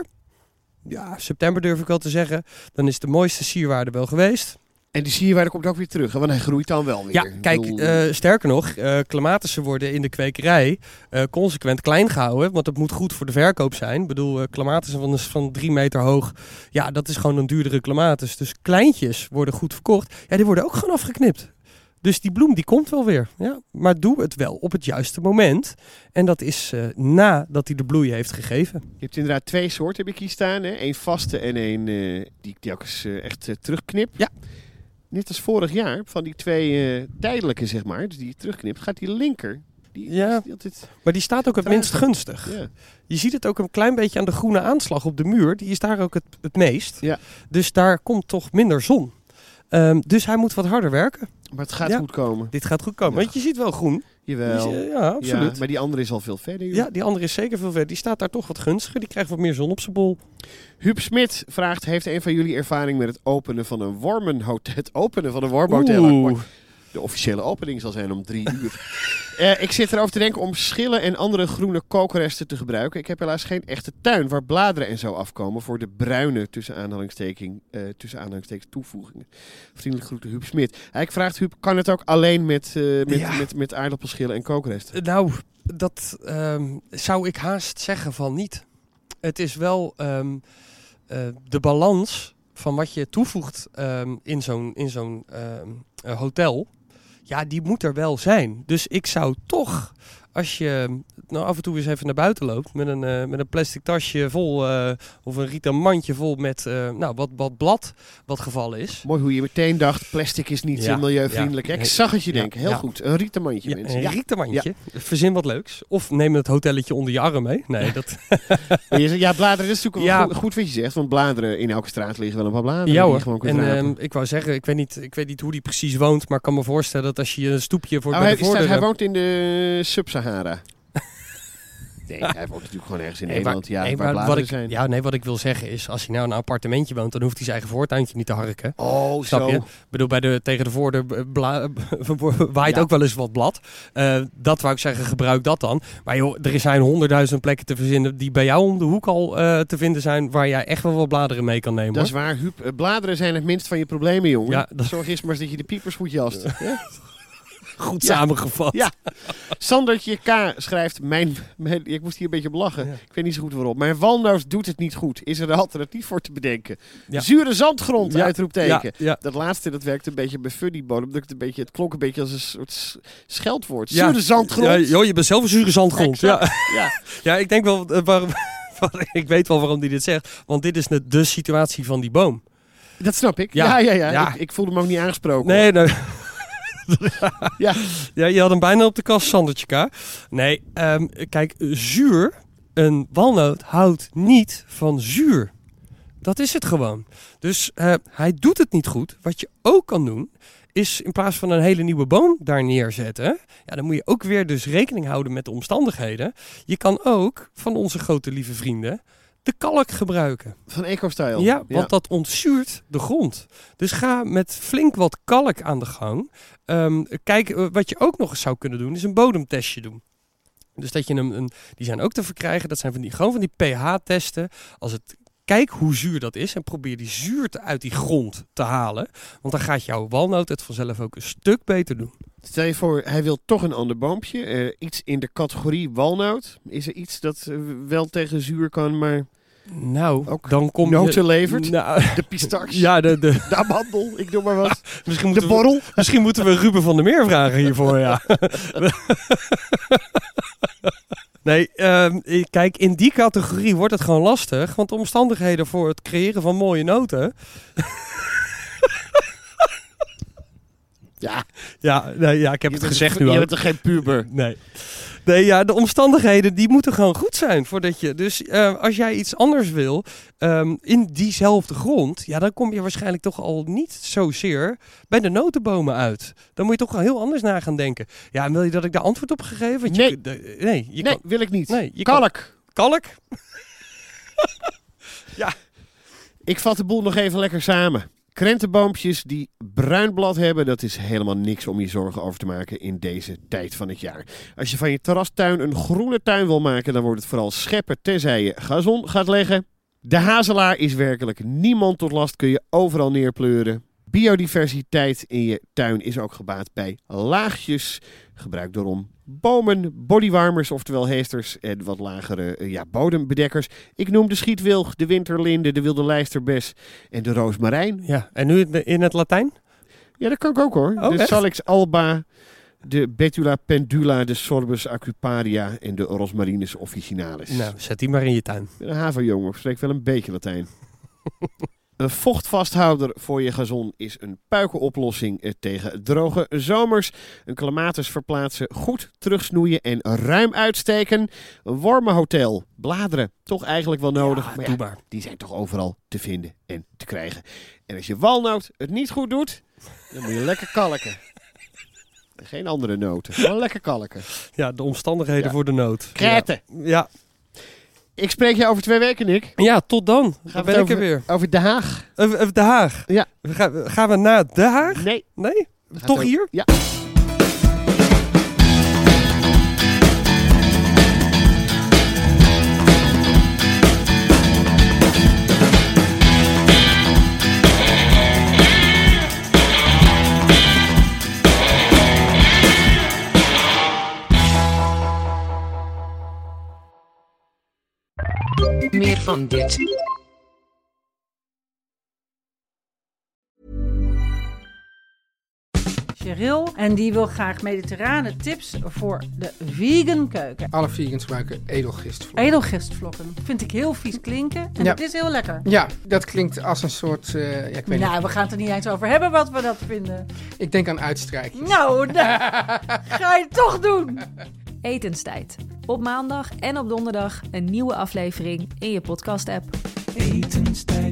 S5: Ja, september durf ik wel te zeggen. Dan is de mooiste sierwaarde wel geweest.
S4: En die sierwaarde komt ook weer terug, want hij groeit dan wel weer.
S5: Ja, kijk, uh, sterker nog, uh, clematissen worden in de kwekerij uh, consequent klein gehouden, want het moet goed voor de verkoop zijn. Ik bedoel, uh, clematissen van, van drie meter hoog, ja, dat is gewoon een duurdere clematis. Dus kleintjes worden goed verkocht. Ja, die worden ook gewoon afgeknipt. Dus die bloem die komt wel weer. Ja? Maar doe het wel op het juiste moment. En dat is uh, nadat hij de bloei heeft gegeven.
S4: Je hebt inderdaad twee soorten heb ik hier staan. Hè? Eén vaste en één uh, die, die ook eens uh, echt uh, terugknipt.
S5: Ja.
S4: Net als vorig jaar, van die twee uh, tijdelijke zeg maar, dus die je terugknipt, gaat die linker. Die,
S5: ja,
S4: die altijd
S5: maar die staat ook het minst gunstig.
S4: Ja.
S5: Je ziet het ook een klein beetje aan de groene aanslag op de muur. Die is daar ook het, het meest.
S4: Ja.
S5: Dus daar komt toch minder zon. Um, dus hij moet wat harder werken.
S4: Maar het gaat
S5: ja.
S4: goed komen.
S5: Dit gaat goed komen. Ja. Want je ziet wel groen.
S4: Jawel.
S5: Je, ja, absoluut.
S4: Ja, maar die andere is al veel verder. Joh.
S5: Ja, die andere is zeker veel verder. Die staat daar toch wat gunstiger. Die krijgt wat meer zon op zijn bol.
S4: Huub Smit vraagt, heeft een van jullie ervaring met het openen van een wormenhotel? Het openen van een wormhotel. De officiële opening zal zijn om drie uur. uh, ik zit erover te denken om schillen en andere groene kookresten te gebruiken. Ik heb helaas geen echte tuin waar bladeren en zo afkomen voor de bruine tussen aanhalingstekens uh, tussen aanhalingstekens toevoegingen. Vriendelijk groeten Huub Smit. Hij vraagt Huub, kan het ook alleen met, uh, met, ja. met, met, met aardappelschillen en kookresten?
S5: Nou, dat um, zou ik haast zeggen van niet. Het is wel um, uh, de balans van wat je toevoegt um, in zo'n, in zo'n um, uh, hotel. Ja, die moet er wel zijn. Dus ik zou toch, als je nou af en toe eens even naar buiten loopt met een, uh, met een plastic tasje vol uh, of een rieten mandje vol met uh, nou, wat, wat blad wat gevallen is.
S4: Mooi hoe je meteen dacht, plastic is niet ja, milieuvriendelijk. Ja. Ik zag het je ja, denken, heel ja. goed. Een rieten mandje,
S5: ja,
S4: mensen.
S5: Een ja. rieten mandje. Ja. Verzin wat leuks. Of neem het hotelletje onder je arm mee. Nee, dat...
S4: ja, bladeren is natuurlijk ja. goed, goed wat je zegt. Want bladeren, in elke straat liggen wel een paar bladeren.
S5: Ja hoor.
S4: Die gewoon
S5: en um, ik wou zeggen, ik weet, niet, ik weet niet hoe die precies woont. Maar ik kan me voorstellen dat als je een stoepje voor
S4: oh,
S5: bij
S4: hij,
S5: de voordeur...
S4: Hij woont in de Sub-Sahara. Nee, hij woont natuurlijk gewoon ergens in nee, Nederland. Ja, nee, waar waar
S5: wat ik,
S4: zijn.
S5: Ja, nee, wat ik wil zeggen is, als hij nou in een appartementje woont, dan hoeft hij zijn eigen voortuintje niet te harken.
S4: Oh,
S5: Snap
S4: zo.
S5: je? Ik bedoel, bij de, tegen de voordeur bla, waait ja. ook wel eens wat blad. Uh, dat wou ik zeggen, gebruik dat dan. Maar joh, er zijn honderdduizend plekken te verzinnen die bij jou om de hoek al uh, te vinden zijn, waar jij echt wel wat bladeren mee kan nemen.
S4: Dat
S5: hoor.
S4: is waar, Huub. Bladeren zijn het minst van je problemen, jongen.
S5: Ja, dat...
S4: Zorg eerst maar eens dat je de piepers goed jast. Ja?
S5: Goed
S4: ja.
S5: samengevat.
S4: Ja. Sandertje K. schrijft, mijn, mijn, ik moest hier een beetje op lachen. Ja. Ik weet niet zo goed waarom. Mijn walnoot doet het niet goed. Is er een alternatief voor te bedenken? Ja. Zure zandgrond, ja. uitroepteken. Ja. Ja. Dat laatste, dat werkt een beetje bij Funnybodem. Dat een beetje, het klonk een beetje als een soort scheldwoord. Ja. Zure zandgrond.
S5: Ja, joh, je bent zelf een zure zandgrond. Ja.
S4: Ja.
S5: Ja, ik denk wel, uh, waarom, ik weet wel waarom hij dit zegt. Want dit is de situatie van die boom.
S4: Dat snap ik. Ja, ja, ja. ja. ja. Ik, ik voelde me ook niet aangesproken.
S5: Nee, nee.
S4: ja.
S5: ja, je had hem bijna op de kast, Sandertje K. Nee, um, kijk, zuur, een walnoot houdt niet van zuur. Dat is het gewoon. Dus uh, hij doet het niet goed. Wat je ook kan doen, is in plaats van een hele nieuwe boom daar neerzetten, ja, dan moet je ook weer dus rekening houden met de omstandigheden. Je kan ook van onze grote lieve vrienden de kalk gebruiken.
S4: Van EcoStyle.
S5: Ja, want ja. dat ontzuurt de grond. Dus ga met flink wat kalk aan de gang. Um, kijk, uh, wat je ook nog eens zou kunnen doen, is een bodemtestje doen. Dus dat je een, een, die zijn ook te verkrijgen. Dat zijn van die, gewoon van die pH-testen. Als het, kijk hoe zuur dat is en probeer die zuurte uit die grond te halen. Want dan gaat jouw walnoot het vanzelf ook een stuk beter doen.
S4: Stel je voor, hij wil toch een ander boompje. Uh, iets in de categorie walnoot. Is er iets dat uh, wel tegen zuur kan, maar...
S5: Nou,
S4: ook
S5: dan kom
S4: noten
S5: je...
S4: levert.
S5: Nou,
S4: de pistache.
S5: Ja, de, de...
S4: de amandel. Ik doe maar wat.
S5: Misschien
S4: de borrel.
S5: We, misschien moeten we Ruben van der Meer vragen hiervoor, ja. Nee, um, kijk, in die categorie wordt het gewoon lastig. Want de omstandigheden voor het creëren van mooie noten...
S4: Ja,
S5: ja, nee, ja ik heb
S4: je
S5: het
S4: bent
S5: gezegd
S4: een-
S5: nu
S4: Je
S5: ook.
S4: bent toch geen puber?
S5: Nee. Nee, ja, de omstandigheden die moeten gewoon goed zijn voordat je... Dus uh, als jij iets anders wil um, in diezelfde grond... Ja, dan kom je waarschijnlijk toch al niet zozeer bij de notenbomen uit. Dan moet je toch al heel anders na gaan denken. Ja, en wil je dat ik daar antwoord op gegeven? Want
S4: Nee.
S5: Je, de, nee, je
S4: Nee,
S5: kan,
S4: wil ik niet.
S5: Nee, je
S4: Kalk.
S5: Kan, kalk? Ja.
S4: Ik vat de boel nog even lekker samen. Krentenboompjes die bruin blad hebben, dat is helemaal niks om je zorgen over te maken in deze tijd van het jaar. Als je van je terrastuin een groene tuin wil maken, dan wordt het vooral scheppen tenzij je gazon gaat leggen. De hazelaar is werkelijk niemand tot last, kun je overal neerpleuren. Biodiversiteit in je tuin is ook gebaat bij laagjes. Gebruik daarom bomen, bodywarmers, oftewel heesters en wat lagere uh, ja, bodembedekkers. Ik noem de schietwilg, de winterlinde, de wilde lijsterbes en de roosmarijn.
S5: Ja, en nu in- in het Latijn?
S4: Ja, dat kan ik ook hoor.
S5: Oh,
S4: de
S5: echt?
S4: Salix alba, de Betula pendula, de Sorbus acuparia en de Rosmarinus officinalis.
S5: Nou, zet die maar in je tuin.
S4: Een havenjongen, ik spreek wel een beetje Latijn. Een vochtvasthouder voor je gazon is een puikenoplossing eh, tegen droge zomers. Een clematis verplaatsen, goed terugsnoeien en ruim uitsteken. Een wormenhotel, bladeren, toch eigenlijk wel nodig.
S5: Ja,
S4: maar
S5: doe
S4: ja,
S5: maar.
S4: die zijn toch overal te vinden en te krijgen. En als je walnoot het niet goed doet, dan moet je lekker kalken. Geen andere noten, gewoon lekker kalken.
S5: Ja, de omstandigheden
S4: Ja.
S5: voor de nood.
S4: Kreten.
S5: Ja. ja.
S4: Ik spreek je over twee weken, Nick.
S5: Ja, tot dan. Dan
S4: Gaan
S5: ben
S4: we
S5: ik
S4: het
S5: er weer.
S4: over, over Den Haag?
S5: Even, even De Haag.
S4: Ja.
S5: Gaan, gaan we naar Den Haag?
S4: Nee.
S5: Nee?
S4: We gaan
S5: Toch
S4: het
S5: hier?
S4: Ja.
S6: Meer van dit.
S7: Cheryl en die wil graag mediterrane tips voor de vegan keuken.
S8: Alle vegans gebruiken edelgistvlokken.
S7: Edelgistvlokken. Vind ik heel vies klinken en
S8: Ja.
S7: het is heel lekker.
S8: Ja, dat klinkt als een soort... eh, ja, ik, weet
S7: Nou, we gaan het er niet eens over hebben wat we dat vinden.
S8: niet. Ik denk aan uitstrijkjes.
S7: Nou, dat ga je toch doen.
S9: Etenstijd. Op maandag en op donderdag een nieuwe aflevering in je podcast-app.
S10: Etenstijd.